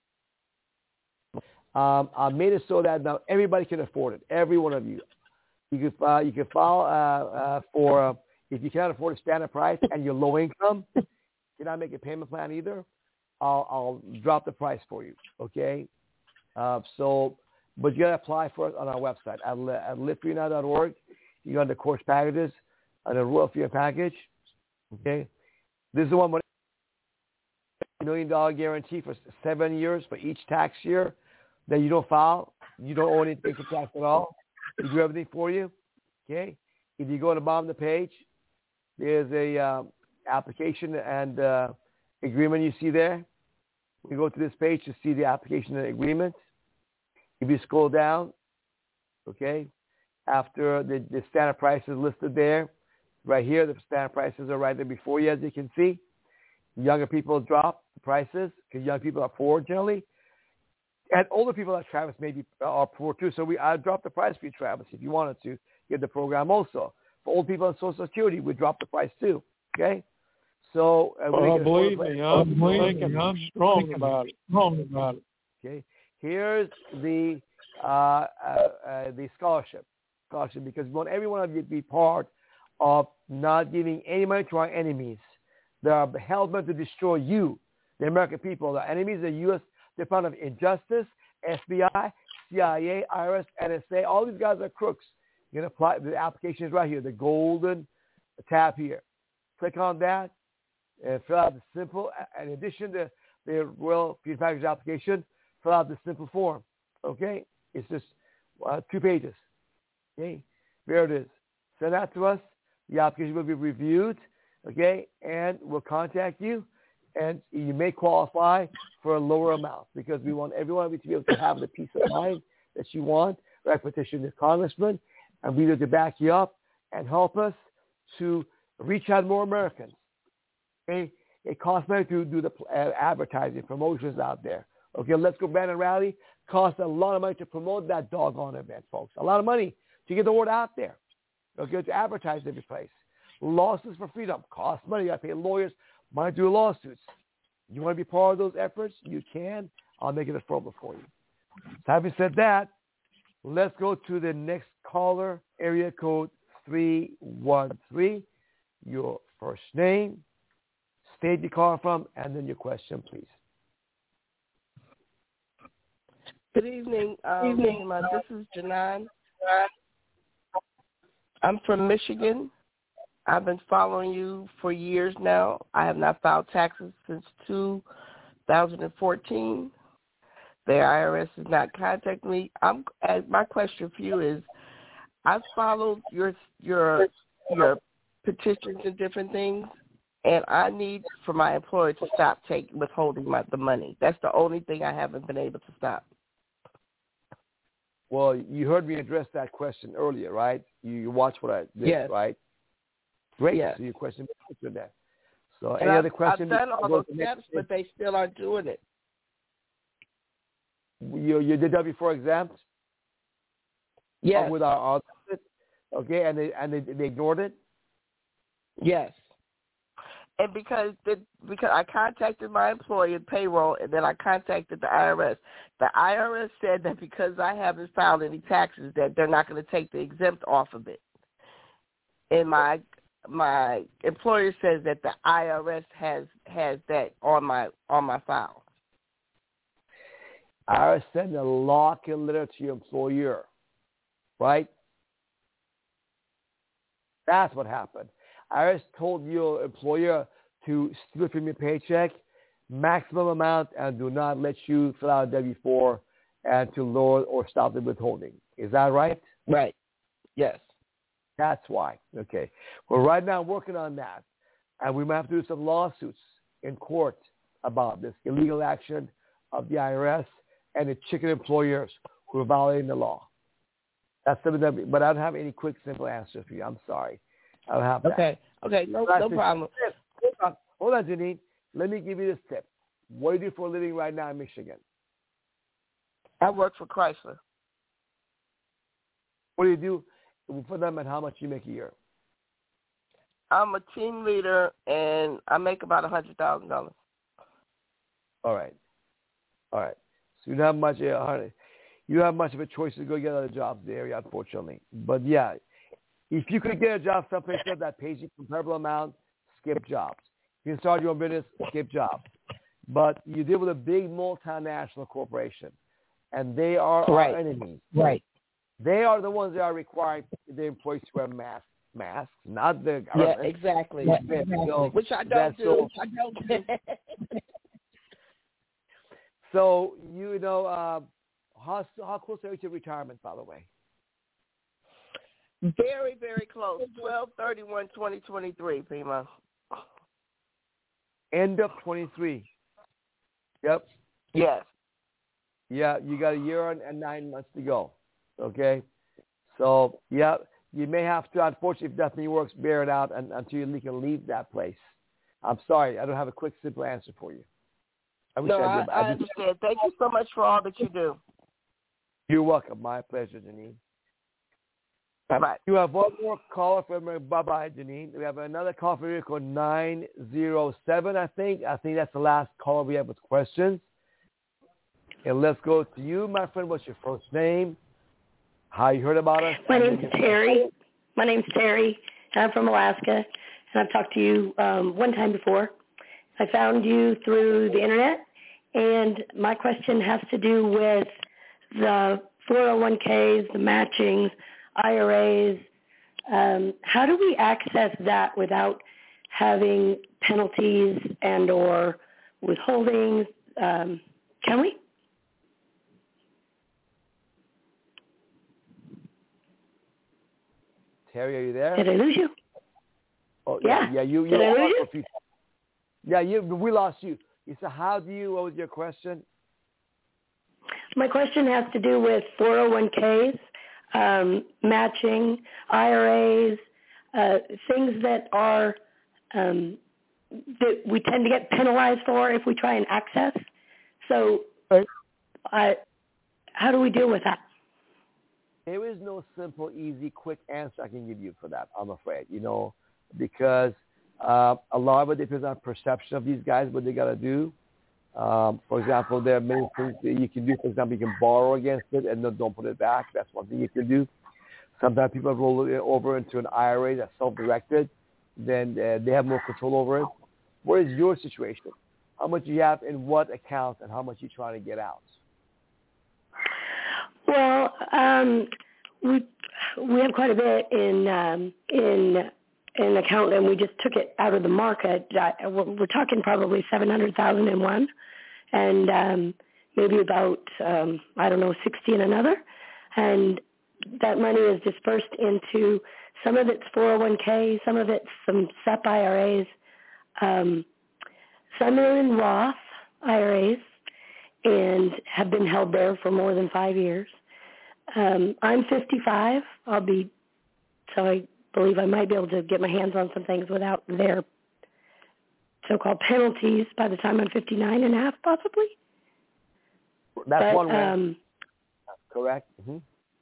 um, I made it so that now everybody can afford it. Every one of you. You can uh, you can file uh, uh, for uh, if you cannot afford a standard price and you're low income, you're not making a payment plan either. I'll I'll drop the price for you. Okay. Uh, so but you got to apply for it on our website at, at live free now dot org. You go on the course packages, on the Royal Free package. Okay, this is the one with a million dollar guarantee for seven years for each tax year that you don't file. You don't owe anything for tax at all. We do everything for you. Okay, if you go to the bottom of the page, there's a uh, application and uh, agreement you see there. We go to this page to see the application and agreement. If you scroll down, okay, after the, the standard price is listed there, right here, the standard prices are right there before you, as you can see. Younger people drop the prices because young people are poor generally. And older people like Travis maybe are poor too. So we I dropped the price for you, Travis, if you wanted to get the program also. For old people on Social Security, we dropped the price too. Okay? So uh, well, believe me, I'm thinking I'm strong about it. Strong about it. Okay. Here's the uh, uh, uh, the scholarship, scholarship because we want every one of you to be part of not giving any money to our enemies. They are hell bent to destroy you, the American people. The enemies, the U S Department of Injustice, F B I, C I A, I R S, N S A. All these guys are crooks. You can apply. The application is right here, the golden tab here. Click on that and fill out the simple. In addition to the Royal Free Package application, fill out the simple form. Okay, it's just uh, two pages. Okay, there it is. Send that to us. The application will be reviewed. Okay, and we'll contact you, and you may qualify for a lower amount because we want everyone of you to be able to have the peace of mind that you want. Right, petition the congressman, and we need to back you up and help us to reach out more Americans. Okay, it costs money to do the uh, advertising, promotions out there. Okay, Let's Go Brandon Rally costs a lot of money to promote that doggone event, folks. A lot of money to get the word out there. Okay, to advertise every place. Lawsuits for freedom cost money. You got to pay lawyers money to do lawsuits. You want to be part of those efforts? You can. I'll make it affordable for you. So having said that, let's go to the next caller, area code three one three. Your first name, state you call from, and then your question, please. Good evening. Um, Good evening. Uh, this is Janan. I'm from Michigan. I've been following you for years now. I have not filed taxes since two thousand fourteen. The I R S has not contacted me. I'm, my question for you is, I've followed your your your petitions and different things, and I need for my employer to stop taking withholding my, the money. That's the only thing I haven't been able to stop. Well, you heard me address that question earlier, right? You, you watched what I did, yes. right? Great. Yes. So your question answered that. So and any I've, other questions? I've done all those steps, but they still aren't doing it. You you did W four exempt? Yes. With our, our okay, and they and they, they ignored it? Yes. And because the, because I contacted my employer, payroll, and then I contacted the I R S. The I R S said that because I haven't filed any taxes, that they're not going to take the exempt off of it. And my my employer says that the I R S has has that on my on my file. I R S sent a lock-in letter to your employer, right? That's what happened. I R S told your employer to steal from your paycheck, maximum amount, and do not let you fill out a W four and to lower or stop the withholding. Is that right? Right. Yes. That's why. Okay. Well, right now I'm working on that, and we might have to do some lawsuits in court about this illegal action of the I R S and the chicken employers who are violating the law. That's something that, we, but I don't have any quick, simple answer for you. I'm sorry. I don't have that. Okay. Okay. No, no problem. Hold on, hold on, Janine. Let me give you this tip. What do you do for a living right now in Michigan? I work for Chrysler. What do you do for them, and how much you make a year? I'm a team leader, and I make about a hundred thousand dollars. All right, all right. So you don't have much. Uh, you don't have much of a choice to go get other jobs in the area, unfortunately. But yeah, if you could get a job someplace else that pays you a comparable amount, skip jobs. You can start your own business, skip jobs. But you deal with a big multinational corporation. and they are right. our enemies. Right. They are the ones that are requiring the employees to wear masks, masks, not the government. Yeah, exactly. Yeah, exactly. so Which I don't do. so, I don't do. So, you know, uh, how, how close are you to retirement, by the way? Very, very close. twelve thirty-one twenty twenty-three, Prima. End of twenty-three. Yep. Yes. Yeah, you got a year and, and nine months to go. Okay? So, yeah, you may have to, unfortunately, if nothing works, bear it out and, until you can leave that place. I'm sorry. I don't have a quick, simple answer for you. I wish no, I did. I, I understand. Thank you so much for all that you do. You're welcome. My pleasure, Janine. Bye-bye. You have one more caller for me. Bye-bye, Janine. We have another call for you called nine zero seven, I think. I think that's the last caller we have with questions. And let's go to you, my friend. What's your first name? How you heard about us? My name's Terry. My name's Terry. I'm from Alaska, and I've talked to you um, one time before. I found you through the internet, and my question has to do with the four oh one k's, the matchings, I R As. Um, how do we access that without having penalties and or withholdings? Um, can we? Terry, are you there? Did I lose you? Oh, yeah. Yeah, yeah you, you Did I lose you? Yeah, you, we lost you. You said, how do you, what was your question? My question has to do with four oh one k's, um, matching, I R As, uh, things that are um, that we tend to get penalized for if we try and access. So uh, how do we deal with that? There is no simple, easy, quick answer I can give you for that, I'm afraid, you know, because uh, a lot of it depends on perception of these guys, what they got to do. Um, for example, there are many things that you can do. For example, you can borrow against it and then don't put it back. That's one thing you can do. Sometimes people roll it over into an I R A that's self-directed. Then uh, they have more control over it. What is your situation? How much you have in what account and how much you trying to get out? Well, um, we we have quite a bit in um, in an account, and we just took it out of the market. Uh, we're, we're talking probably seven hundred thousand in one, and um, maybe about um, I don't know sixty in another, and that money is dispersed into some of it's four oh one k, some of it's some S E P I R As, um, some are in Roth I R As, and have been held there for more than five years. Um, I'm fifty-five. I'll be, so I believe I might be able to get my hands on some things without their so-called penalties by the time I'm fifty-nine and a half, possibly. That's but, one way. Um, Correct. Mm-hmm.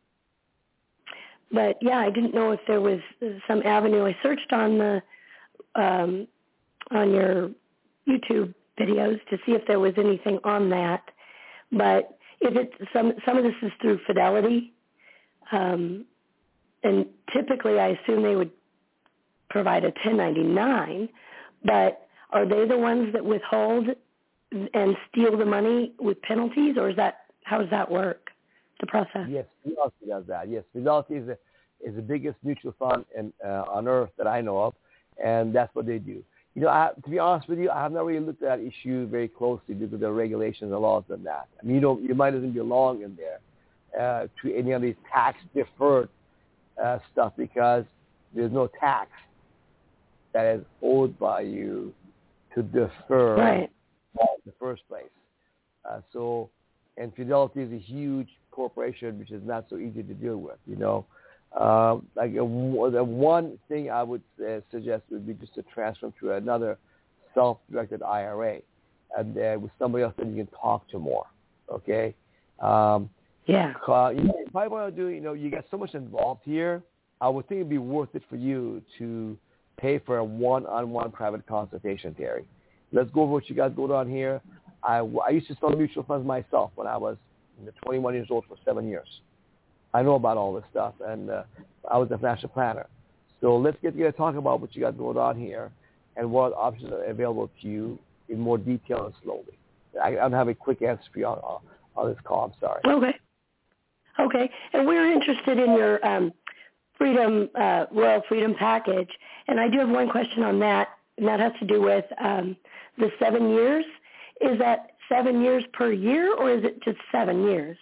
But, yeah, I didn't know if there was some avenue. I searched on the um, on your YouTube videos to see if there was anything on that. But if it some some of this is through Fidelity, um, and typically I assume they would provide a ten ninety-nine, but are they the ones that withhold and steal the money with penalties, or is that how does that work, the process? Yes, Fidelity does that. Yes, Fidelity is the is the biggest mutual fund in, uh, on earth that I know of, and that's what they do. You know, I, to be honest with you, I have not really looked at that issue very closely due to the regulations and laws on that. I mean, you know, you might even belong in there uh, to any of these tax-deferred uh, stuff because there's no tax that is owed by you to defer right. in the first place. Uh, so, and Fidelity is a huge corporation, which is not so easy to deal with, you know. Uh, like a, the one thing I would uh, suggest would be just to transfer to another self-directed I R A, and uh, with somebody else that you can talk to more. Okay. Um, yeah. Uh, you, know, you probably want to do. You know, you get so much involved here. I would think it'd be worth it for you to pay for a one-on-one private consultation, Terry. Let's go over what you got going on here. I, I used to sell mutual funds myself when I was twenty-one years old for seven years. I know about all this stuff, and uh, I was a financial planner. So let's get together, talk about what you got going on here and what options are available to you in more detail and slowly. I, I don't have a quick answer for you on, on this call. I'm sorry. Okay. Okay. And we're interested in your um, Freedom uh, Royal Freedom Package, and I do have one question on that, and that has to do with um, the seven years. Is that seven years per year, or is it just seven years?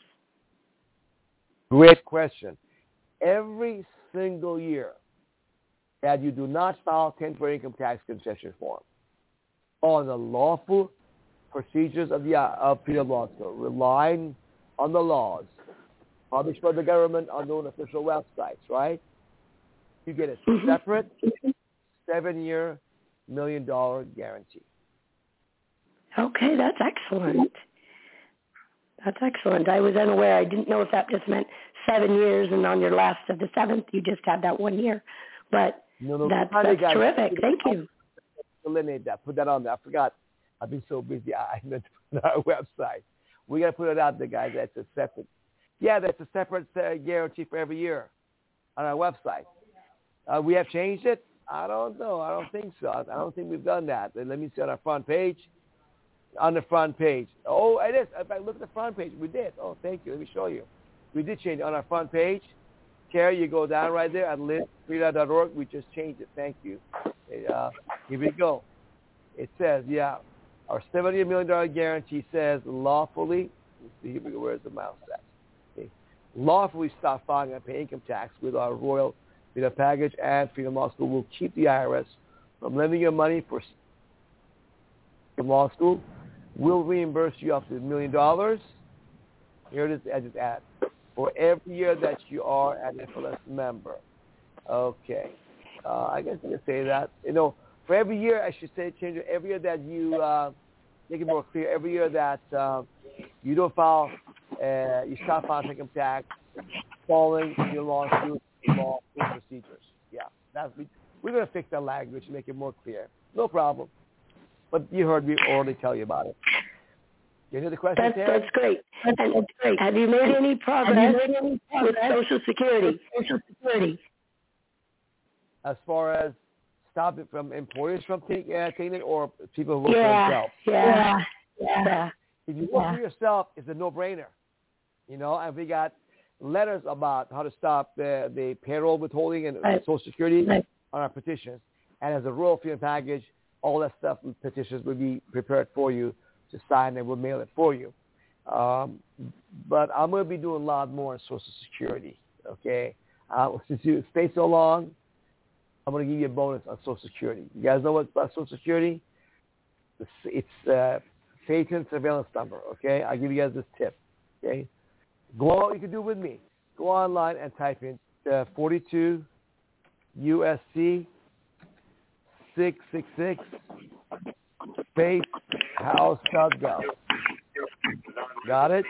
Great question. Every single year that you do not file temporary income tax concession form on the lawful procedures of the of Freedom Law School, relying on the laws published by the government on their own official websites, right? You get a separate seven-year million dollar guarantee. Okay, that's excellent. That's excellent. I was unaware. I didn't know if that just meant seven years, and on your last of the seventh, you just had that one year. But no, no, that's, that's guys, terrific. Thank you. Eliminate that. Put that on there. I forgot. I've been so busy. I meant to put it on our website. We got to put it out there, guys. That's a separate. Yeah, that's a separate uh, guarantee for every year on our website. Uh, we have changed it? I don't know. I don't think so. I don't think we've done that. Let me see on our front page. On the front page. Oh, it is. If I look at the front page, we did. Oh, thank you. Let me show you. We did change it on our front page. Carrie, you go down right there at liz frida dot org. We just changed it. Thank you. Uh, here we go. It says, yeah, our seventy million dollars guarantee says lawfully, let's see, here we go, where's the mouse at? Okay. Lawfully stop filing and pay income tax with our Royal Freedom Package, and Freedom Law School will keep the I R S from lending you money for Freedom Law School. We'll reimburse you up to a million dollars. Here it is, I just add, for every year that you are an F L S member. Okay. Uh, I guess I can say that. You know, for every year, I should say, change it. Every year that you, uh, make it more clear, every year that uh, you don't file, uh, you stop filing income tax, following your lawsuit, law procedures. Yeah, that's, we, we're going to fix that language and make it more clear. No problem. But you heard me already tell you about it. You hear the question? That's, that's great. And that's great. Have you made any progress, made any progress with Social Security? Social Security. As far as stop it from employers from take, uh, taking it, or people who work yeah, for themselves? Yeah, yeah. If you work yeah. for yourself, it's a no-brainer. You know, and we got letters about how to stop uh, the payroll withholding and right. Social Security right. on our petitions. And as a Royal Freedom Package, all that stuff, petitions will be prepared for you to sign, and we'll mail it for you. Um, but I'm going to be doing a lot more on Social Security, okay? Uh, since you stay so long, I'm going to give you a bonus on Social Security. You guys know what about Social Security? It's, it's uh, Satan surveillance number, okay? I'll give you guys this tip, okay? Go on, you can do it with me. Go online and type in uh, forty-two U S C six six six space house dot gov. Got it?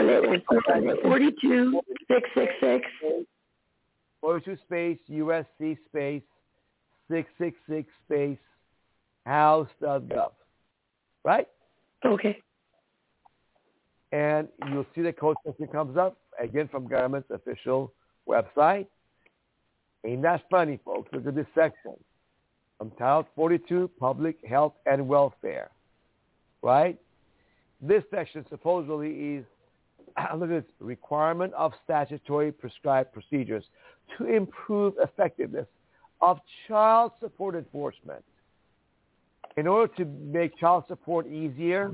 forty-two six six six forty-two space U S C space six six six space house dot gov. Right? Okay. And you'll see the code section comes up, again, from government's official website. Ain't that funny, folks? Look at this section. From Title forty-two, Public Health and Welfare. Right? This section supposedly is, look at this, requirement of statutory prescribed procedures to improve effectiveness of child support enforcement. In order to make child support easier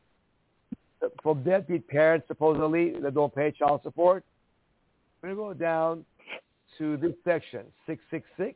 for deadbeat parents, supposedly, that don't pay child support, we're going to go down to this section, six six six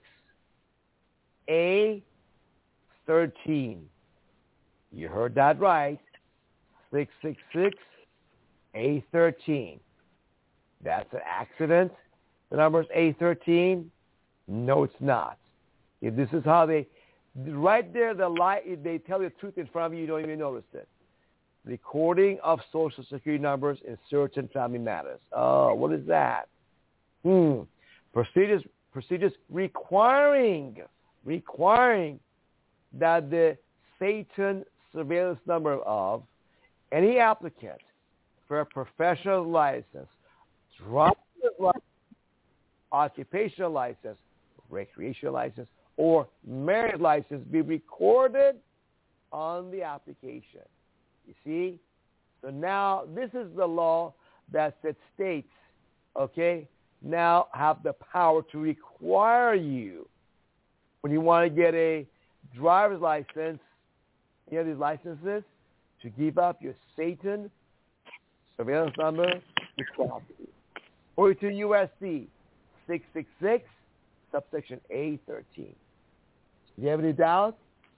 A thirteen. You heard that right. six six six A thirteen. That's an accident. The number is A thirteen. No, it's not. If this is how they, right there, the lie, they tell you the truth in front of you, you don't even notice it. Recording of Social Security numbers in certain family matters. Oh, what is that? Hmm. Procedures, procedures requiring, requiring that the Satan surveillance number of any applicant for a professional license, driver's license, occupational license, recreational license, or marriage license be recorded on the application. You see, So now this is the law that said states, okay, now have the power to require you when you want to get a driver's license, you have these licenses, to give up your Satan surveillance number to property. Or to U S C six six six, subsection A thirteen. Do you have any doubts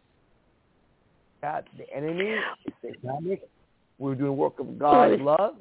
that the enemy is satanic? We're doing work of God's love.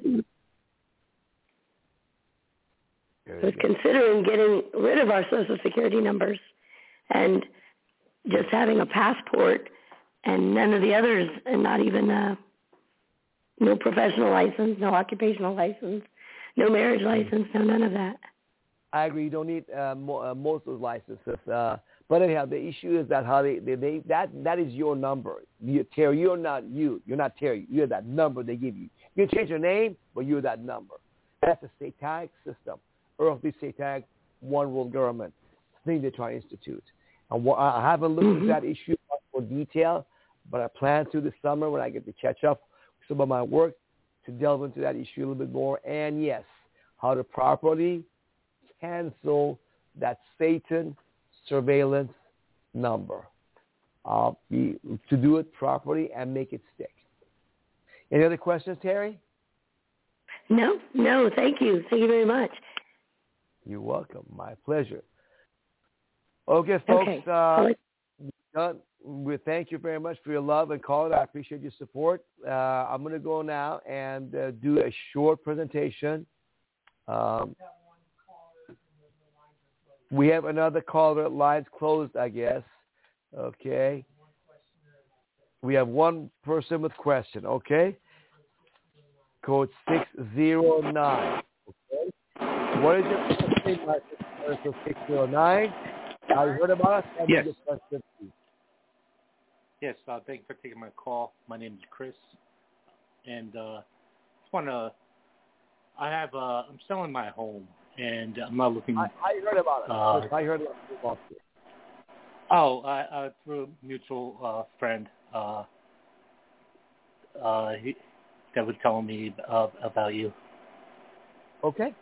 I was considering getting rid of our Social Security numbers and just having a passport and none of the others, and not even a, no professional license, no occupational license, no marriage license, no none of that. I agree. You don't need uh, mo- uh, most of those licenses. Uh, but anyhow, the issue is that how they, they, they that that is your number. You, Terry, you're not you. You're not Terry. You're that number they give you. You can change your name, but you're that number. That's a satanic system. Earthly satanic one world government thing they try to institute. And what, I haven't looked mm-hmm. at that issue for detail, but I plan to this summer when I get to catch up with some of my work to delve into that issue a little bit more. And yes, how to properly cancel that Satan surveillance number. Uh, be, to do it properly and make it stick. Any other questions, Terry? No, no, thank you. Thank you very much. You're welcome. My pleasure. Okay, folks. Okay. Uh, done. We thank you very much for your love and call. I appreciate your support. Uh, I'm going to go now and uh, do a short presentation. Um, we have another caller. Lines closed, I guess. Okay. We have one person with question. Okay. Code six zero nine. Okay. What is your question? Code six zero nine. Have you heard about us? Yes. Yes, uh, thank you for taking my call. My name is Chris, and uh, just want to. I have. Uh, I'm selling my home, and I'm not looking. I, I heard about it. Uh, I heard about it. Oh, uh, uh, through a mutual uh, friend. Uh, uh, he, that was telling me uh, about you. Okay.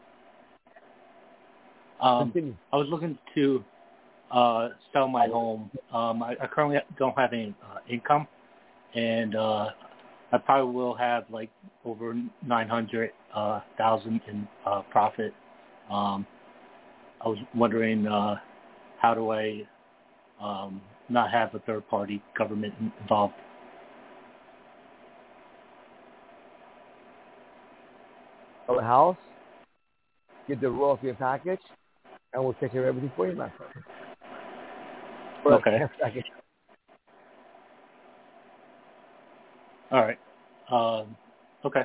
Um, Continue. I was looking to uh, sell my home. Um, I, I currently don't have any uh, income, and uh, I probably will have like over nine hundred thousand uh, in uh, profit. Um, I was wondering uh, how do I um, not have a third party government involved? Sell the house, get the royalty package, and we'll take care of everything for you, my friend. For okay. All right. Um, okay.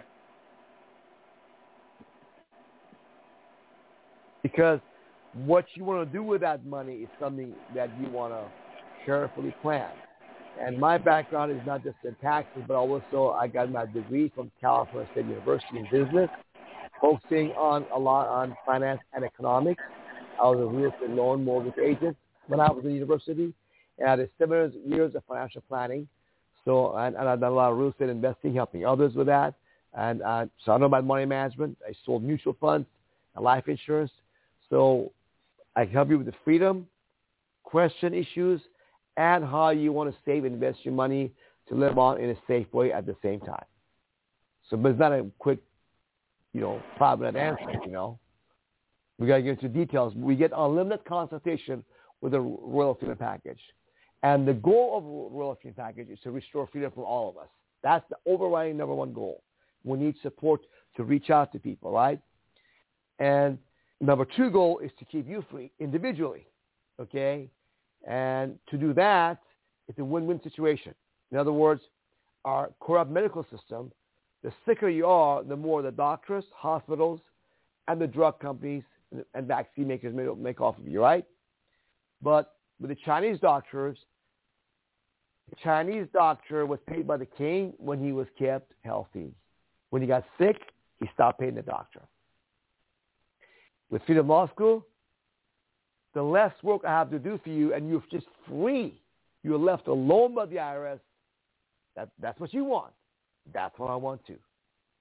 Because what you want to do with that money is something that you want to carefully plan. And my background is not just in taxes, but also I got my degree from California State University in business, focusing on a lot on finance and economics. I was a real estate loan mortgage agent when I was in university, and I did seven years of financial planning. So, and, and I've done a lot of real estate investing, helping others with that. And uh, so I know about money management. I sold mutual funds and life insurance. So I can help you with the freedom, question issues, and how you want to save and invest your money to live on in a safe way at the same time. So, but it's not a quick, you know, five-minute answer, you know. We got to get into details. We get unlimited consultation with a Royal Freedom Package. And the goal of a Royal Freedom Package is to restore freedom for all of us. That's the overriding number one goal. We need support to reach out to people, right? And number two goal is to keep you free individually, okay? And to do that, it's a win-win situation. In other words, our corrupt medical system, the sicker you are, the more the doctors, hospitals, and the drug companies and vaccine makers make off of you, right? But with the Chinese doctors, the Chinese doctor was paid by the king when he was kept healthy. When he got sick, he stopped paying the doctor. With Freedom Law School, the less work I have to do for you, and you're just free. You're left alone by the I R S. That, that's what you want. That's what I want too.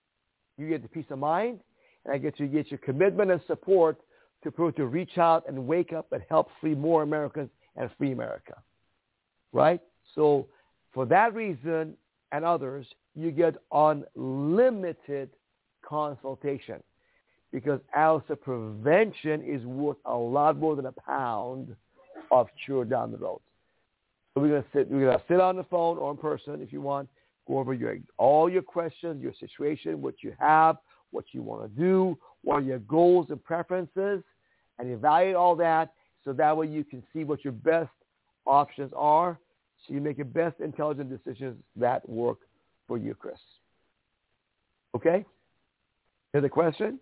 you get the peace of mind, and I get to get your commitment and support to prove to reach out and wake up and help free more Americans and free America. Right? So for that reason and others, you get unlimited consultation, because also prevention is worth a lot more than a pound of cure down the road. So we're gonna sit we're gonna sit on the phone or in person if you want, go over your all your questions, your situation, what you have, what you want to do, what are your goals and preferences, and evaluate all that so that way you can see what your best options are, so you make your best intelligent decisions that work for you, Chris. Okay? Here's the question?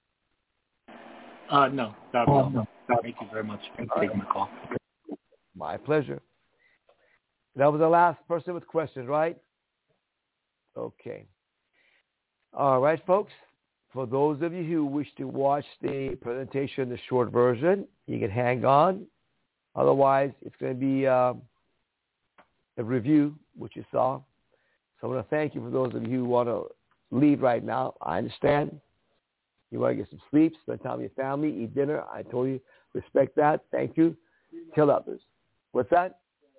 Uh, no. That was, no. Thank you very much for taking the call. My pleasure. That was the last person with questions, right? Okay. All right, folks. For those of you who wish to watch the presentation, the short version, you can hang on. Otherwise, it's going to be uh, a review, which you saw. So I want to thank you for those of you who want to leave right now. I understand. You want to get some sleep, spend time with your family, eat dinner. I told you, respect that. Thank you. Tell others. What's that?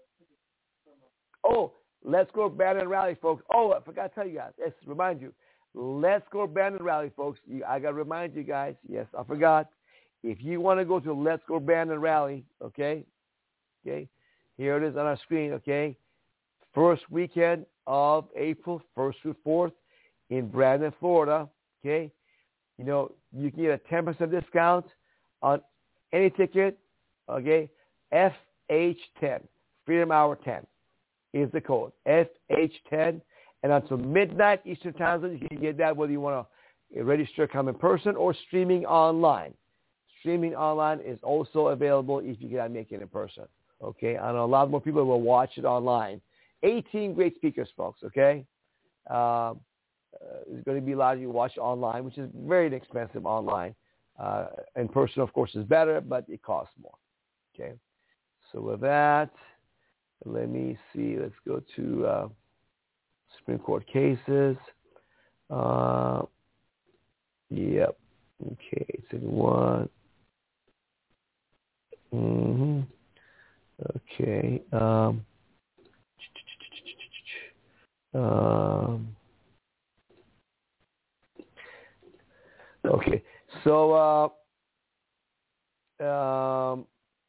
Oh, Let's Go Band and Rally, folks. Oh, I forgot to tell you guys. Yes, remind you. Let's Go Band and Rally, folks. You, I got to remind you guys. Yes, I forgot. If you want to go to Let's Go Band and Rally, okay, okay, here it is on our screen, okay, first weekend of April, first through fourth in Brandon, Florida, okay, you know, you can get a ten percent discount on any ticket, okay, F H ten, Freedom Hour ten is the code, F H ten, and until midnight Eastern Time Zone, you can get that whether you want to register, come in person, or streaming online. Streaming online is also available if you cannot make it in person, okay? I know a lot more people will watch it online. eighteen great speakers, folks, okay? Uh, uh, there's going to be a lot of you watch online, which is very inexpensive online. Uh, in person, of course, is better, but it costs more, okay? So with that, let me see. Let's go to uh, Supreme Court cases. Uh, yep. Okay, it's in one. Mm-hmm. Okay. Um, um, okay. So, uh, um,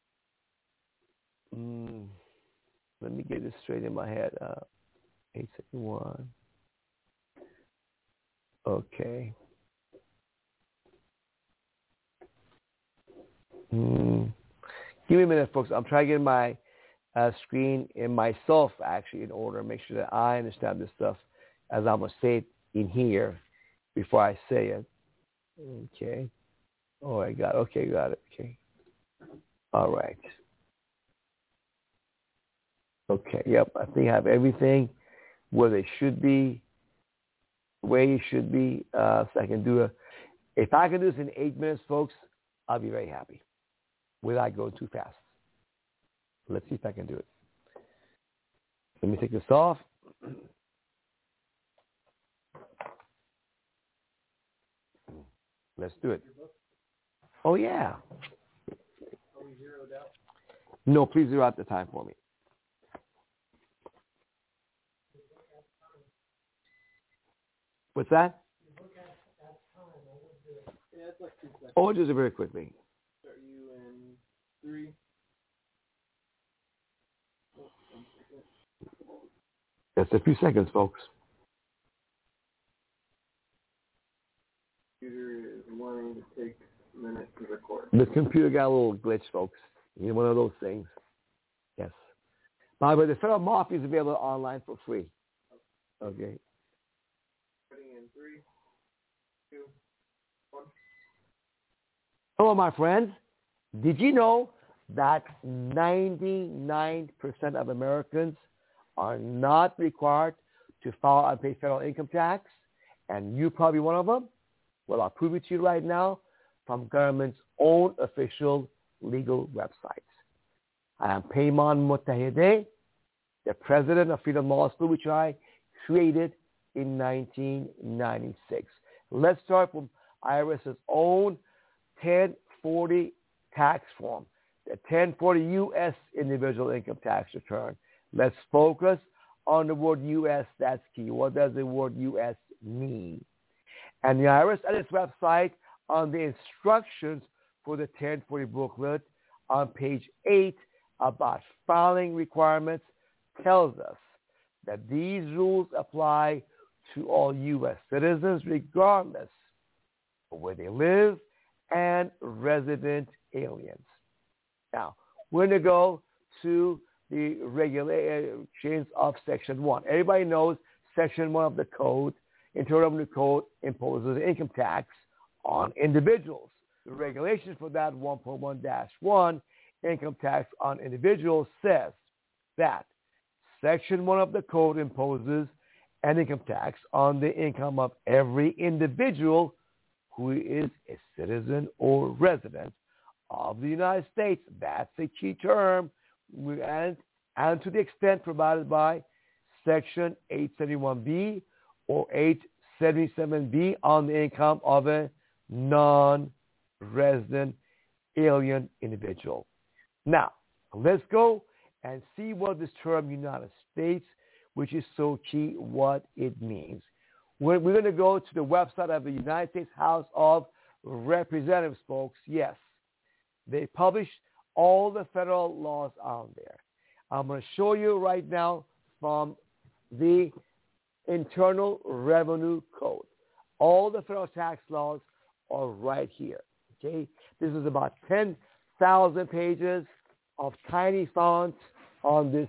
mm, let me get this straight in my head. Uh, eight seventy-one. Okay. Mm. Give me a minute, folks. I'm trying to get my uh, screen and myself actually in order, make sure that I understand this stuff as I'm going to say it in here before I say it. Okay. Oh, I got it. Okay, got it. Okay. All right. Okay, yep. I think I have everything where they should be, the way it should be. Uh, so I can do a, if I can do this in eight minutes, folks, I'll be very happy without going too fast. Let's see if I can do it. Let me take this off. Let's do it. Oh, yeah. No, please zero out the time for me. What's that? Yeah, it's like two seconds. Oh, just very quickly. Start you in three. That's a few seconds, folks. Computer is wanting to take a minute to record. The computer got a little glitch, folks. You know, one of those things. Yes. By the way, the Federal Mafia is available online for free. Okay. Putting in three, two, one. Hello, my friends. Did you know that ninety-nine percent of Americans are not required to file and pay federal income tax? And you're probably one of them? Well, I'll prove it to you right now from government's own official legal websites. I am Payman Motahedeh, the president of Freedom Law School, which I created in nineteen ninety-six. Let's start from IRS's own ten forty tax form, the ten forty U S individual income tax return. Let's focus on the word U S. That's key. What does the word U S mean? And the I R S at its website on the instructions for the ten forty booklet on page eight about filing requirements tells us that these rules apply to all U S citizens regardless of where they live and resident aliens. Now, we're going to go to the regulations of Section one. Everybody knows Section one of the Code, Internal Revenue Code, imposes an income tax on individuals. The regulation for that one point one dash one, income tax on individuals, says that Section one of the Code imposes an income tax on the income of every individual who is a citizen or resident of the United States. That's a key term. And, and to the extent provided by Section eight seventy-one B or eight seventy-seven B on the income of a non-resident alien individual. Now, let's go and see what this term United States, which is so key, what it means. We're, we're going to go to the website of the United States House of Representatives, folks. Yes, they publish all the federal laws on there. I'm going to show you right now from the Internal Revenue Code. All the federal tax laws are right here. Okay, this is about ten thousand pages of tiny fonts on this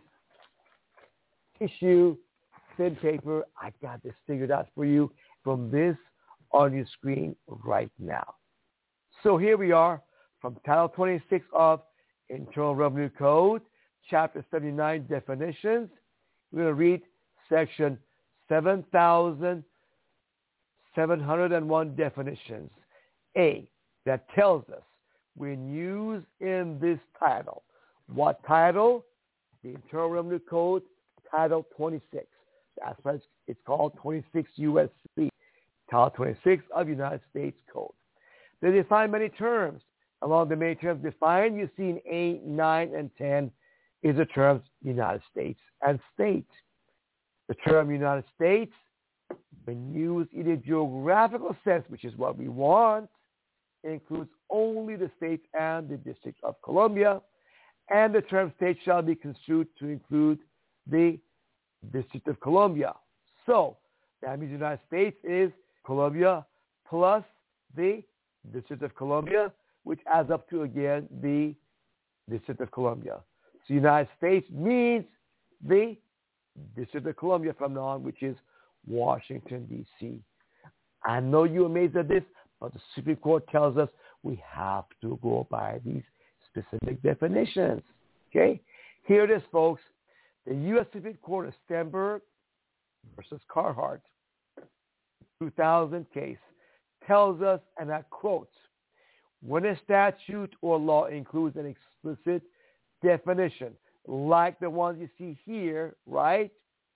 tissue thin paper. I got this figured out for you from this on your screen right now. So here we are from Title twenty-six of Internal Revenue Code, Chapter seventy-nine, Definitions. We're going to read Section seven thousand seven hundred one, Definitions. A, that tells us when used in this title. What title? The Internal Revenue Code, Title twenty-six. That's why it's called twenty-six U S C, Title twenty-six of United States Code. They define many terms. Along the many terms defined, you see in eight, nine, and ten is the terms United States and state. The term United States, when used in a geographical sense, which is what we want, includes only the states and the District of Columbia, and the term state shall be construed to include the District of Columbia. So that means the United States is Columbia plus the District of Columbia, which adds up to, again, the District of Columbia. So United States means the District of Columbia from now on, which is Washington, D C I know you're amazed at this, but the Supreme Court tells us we have to go by these specific definitions. Okay? Here it is, folks. The U S Supreme Court of Stenberg versus Carhart, two thousand case, tells us, and I quote, when a statute or law includes an explicit definition, like the ones you see here, right,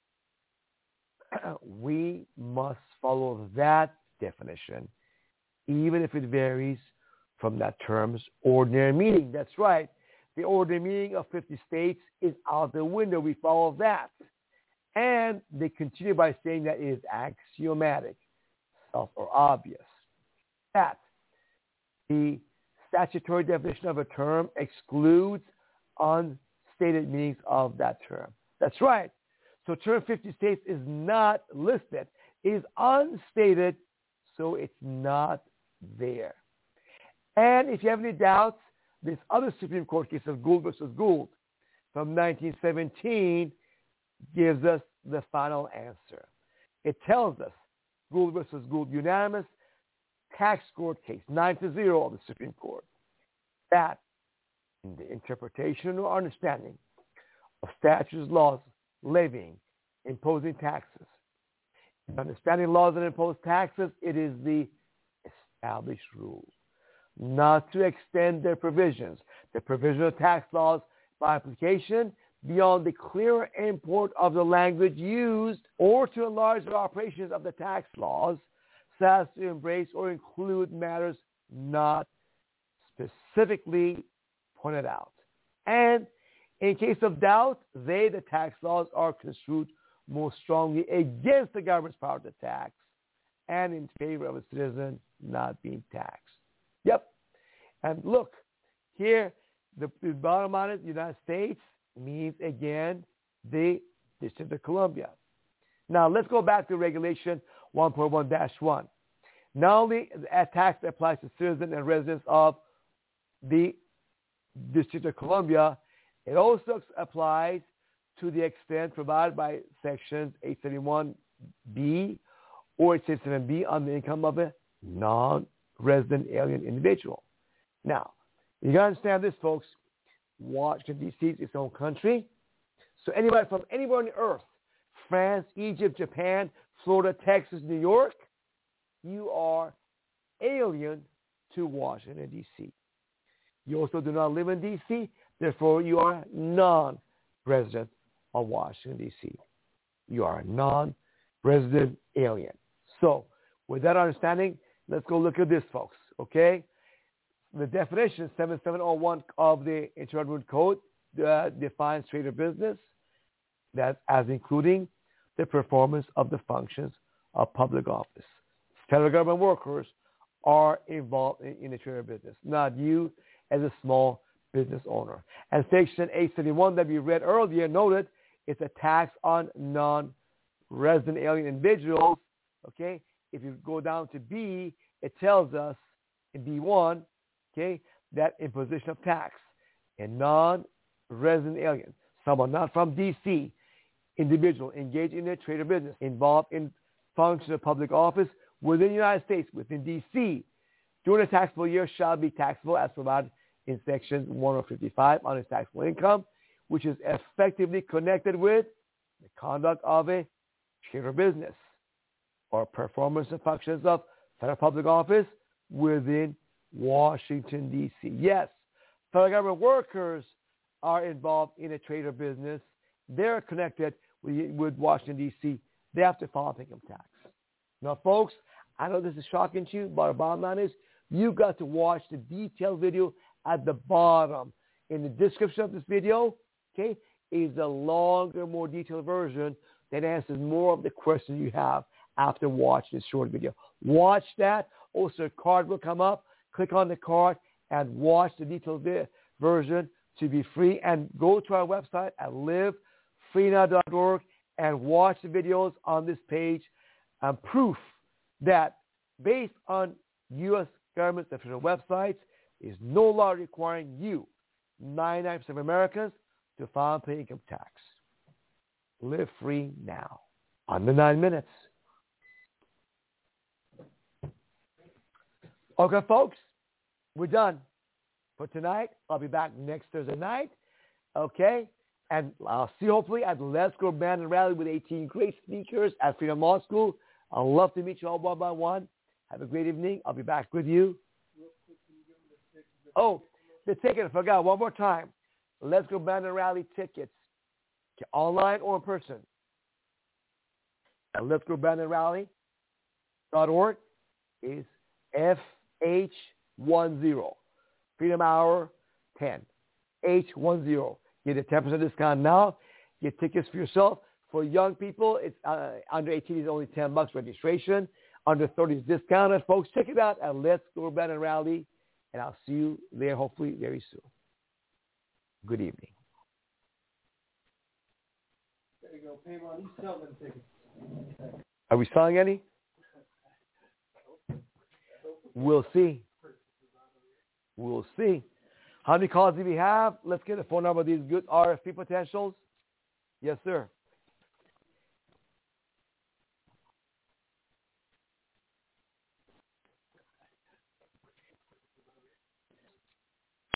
we must follow that definition, even if it varies from that term's ordinary meaning. That's right. The ordinary meaning of fifty states is out the window. We follow that. And they continue by saying that it is axiomatic, self or obvious, that the statutory definition of a term excludes unstated meanings of that term. That's right. So term fifty states is not listed. It is unstated, so it's not there. And if you have any doubts, this other Supreme Court case of Gould versus Gould from nineteen seventeen gives us the final answer. It tells us, Gould versus Gould, unanimous tax court case, nine to zero of the Supreme Court, that in the interpretation or understanding of statutes, laws, levying, imposing taxes, in understanding laws that impose taxes, it is the established rule not to extend their provisions, the provision of tax laws by application, beyond the clearer import of the language used, or to enlarge the operations of the tax laws, has to embrace or include matters not specifically pointed out. And in case of doubt, they, the tax laws, are construed more strongly against the government's power to tax and in favor of a citizen not being taxed. Yep. And look, here, the, the bottom line is the United States means, again, the District of Columbia. Now, let's go back to Regulation one point one dash one. Not only a tax applies to citizens and residents of the District of Columbia, it also applies to the extent provided by Sections eight seventy-one B or eight seventy-seven B on the income of a non-resident alien individual. Now, you got to understand this, folks. Washington, D C is its own country. So anybody from anywhere on the earth, France, Egypt, Japan, Florida, Texas, New York, you are alien to Washington, D C. You also do not live in D C, therefore you are non-resident of Washington, D C. You are a non-resident alien. So with that understanding, let's go look at this, folks, okay? The definition, seventy-seven oh one of the Internal Revenue Code, uh, defines trade or business that as including the performance of the functions of public office. Federal government workers are involved in, in the trade or business, not you as a small business owner. And Section eight seventy-one that we read earlier noted it's a tax on non-resident alien individuals. Okay, if you go down to B, it tells us in B one, okay, that imposition of tax in non-resident alien, someone not from D C, individual engaged in a trade or business, involved in function of public office within the United States, within D C, during a taxable year shall be taxable as provided in Section one fifty-five on its taxable income, which is effectively connected with the conduct of a trade or business or performance of functions of federal public office within Washington, D C. Yes, federal government workers are involved in a trade or business. They're connected with, with Washington, D C. They have to file income tax. Now, folks, I know this is shocking to you, but the bottom line is you've got to watch the detailed video at the bottom. In the description of this video, okay, is a longer, more detailed version that answers more of the questions you have after watching this short video. Watch that. Also, a card will come up. Click on the card and watch the detailed version to be free. And go to our website at live free now dot org and watch the videos on this page. And proof that based on U S government's official websites is no law requiring you, ninety-nine percent of Americans, to file and pay income tax. Live free now. Under nine minutes. Okay, folks, we're done for tonight. I'll be back next Thursday night. Okay? And I'll see you hopefully at the Let's Go Band and Rally with eighteen great speakers at Freedom Law School. I'd love to meet you all one by one. Have a great evening. I'll be back with you. Oh, the ticket, I forgot. One more time. Let's Go Band and Rally tickets. Online or in person. At Let's Go Band and Rally dot org is F H ten. Freedom Hour ten. H ten. Get a ten percent discount now. Get tickets for yourself. For young people, it's uh, under eighteen is only ten bucks registration. Under thirty is discounted. Folks, check it out at Let's Go Band and Rally. And I'll see you there hopefully very soon. Good evening. There you go. Payment. You sell them tickets. Are we selling any? We'll see. We'll see. How many calls do we have? Let's get a phone number of these good R F P potentials. Yes, sir.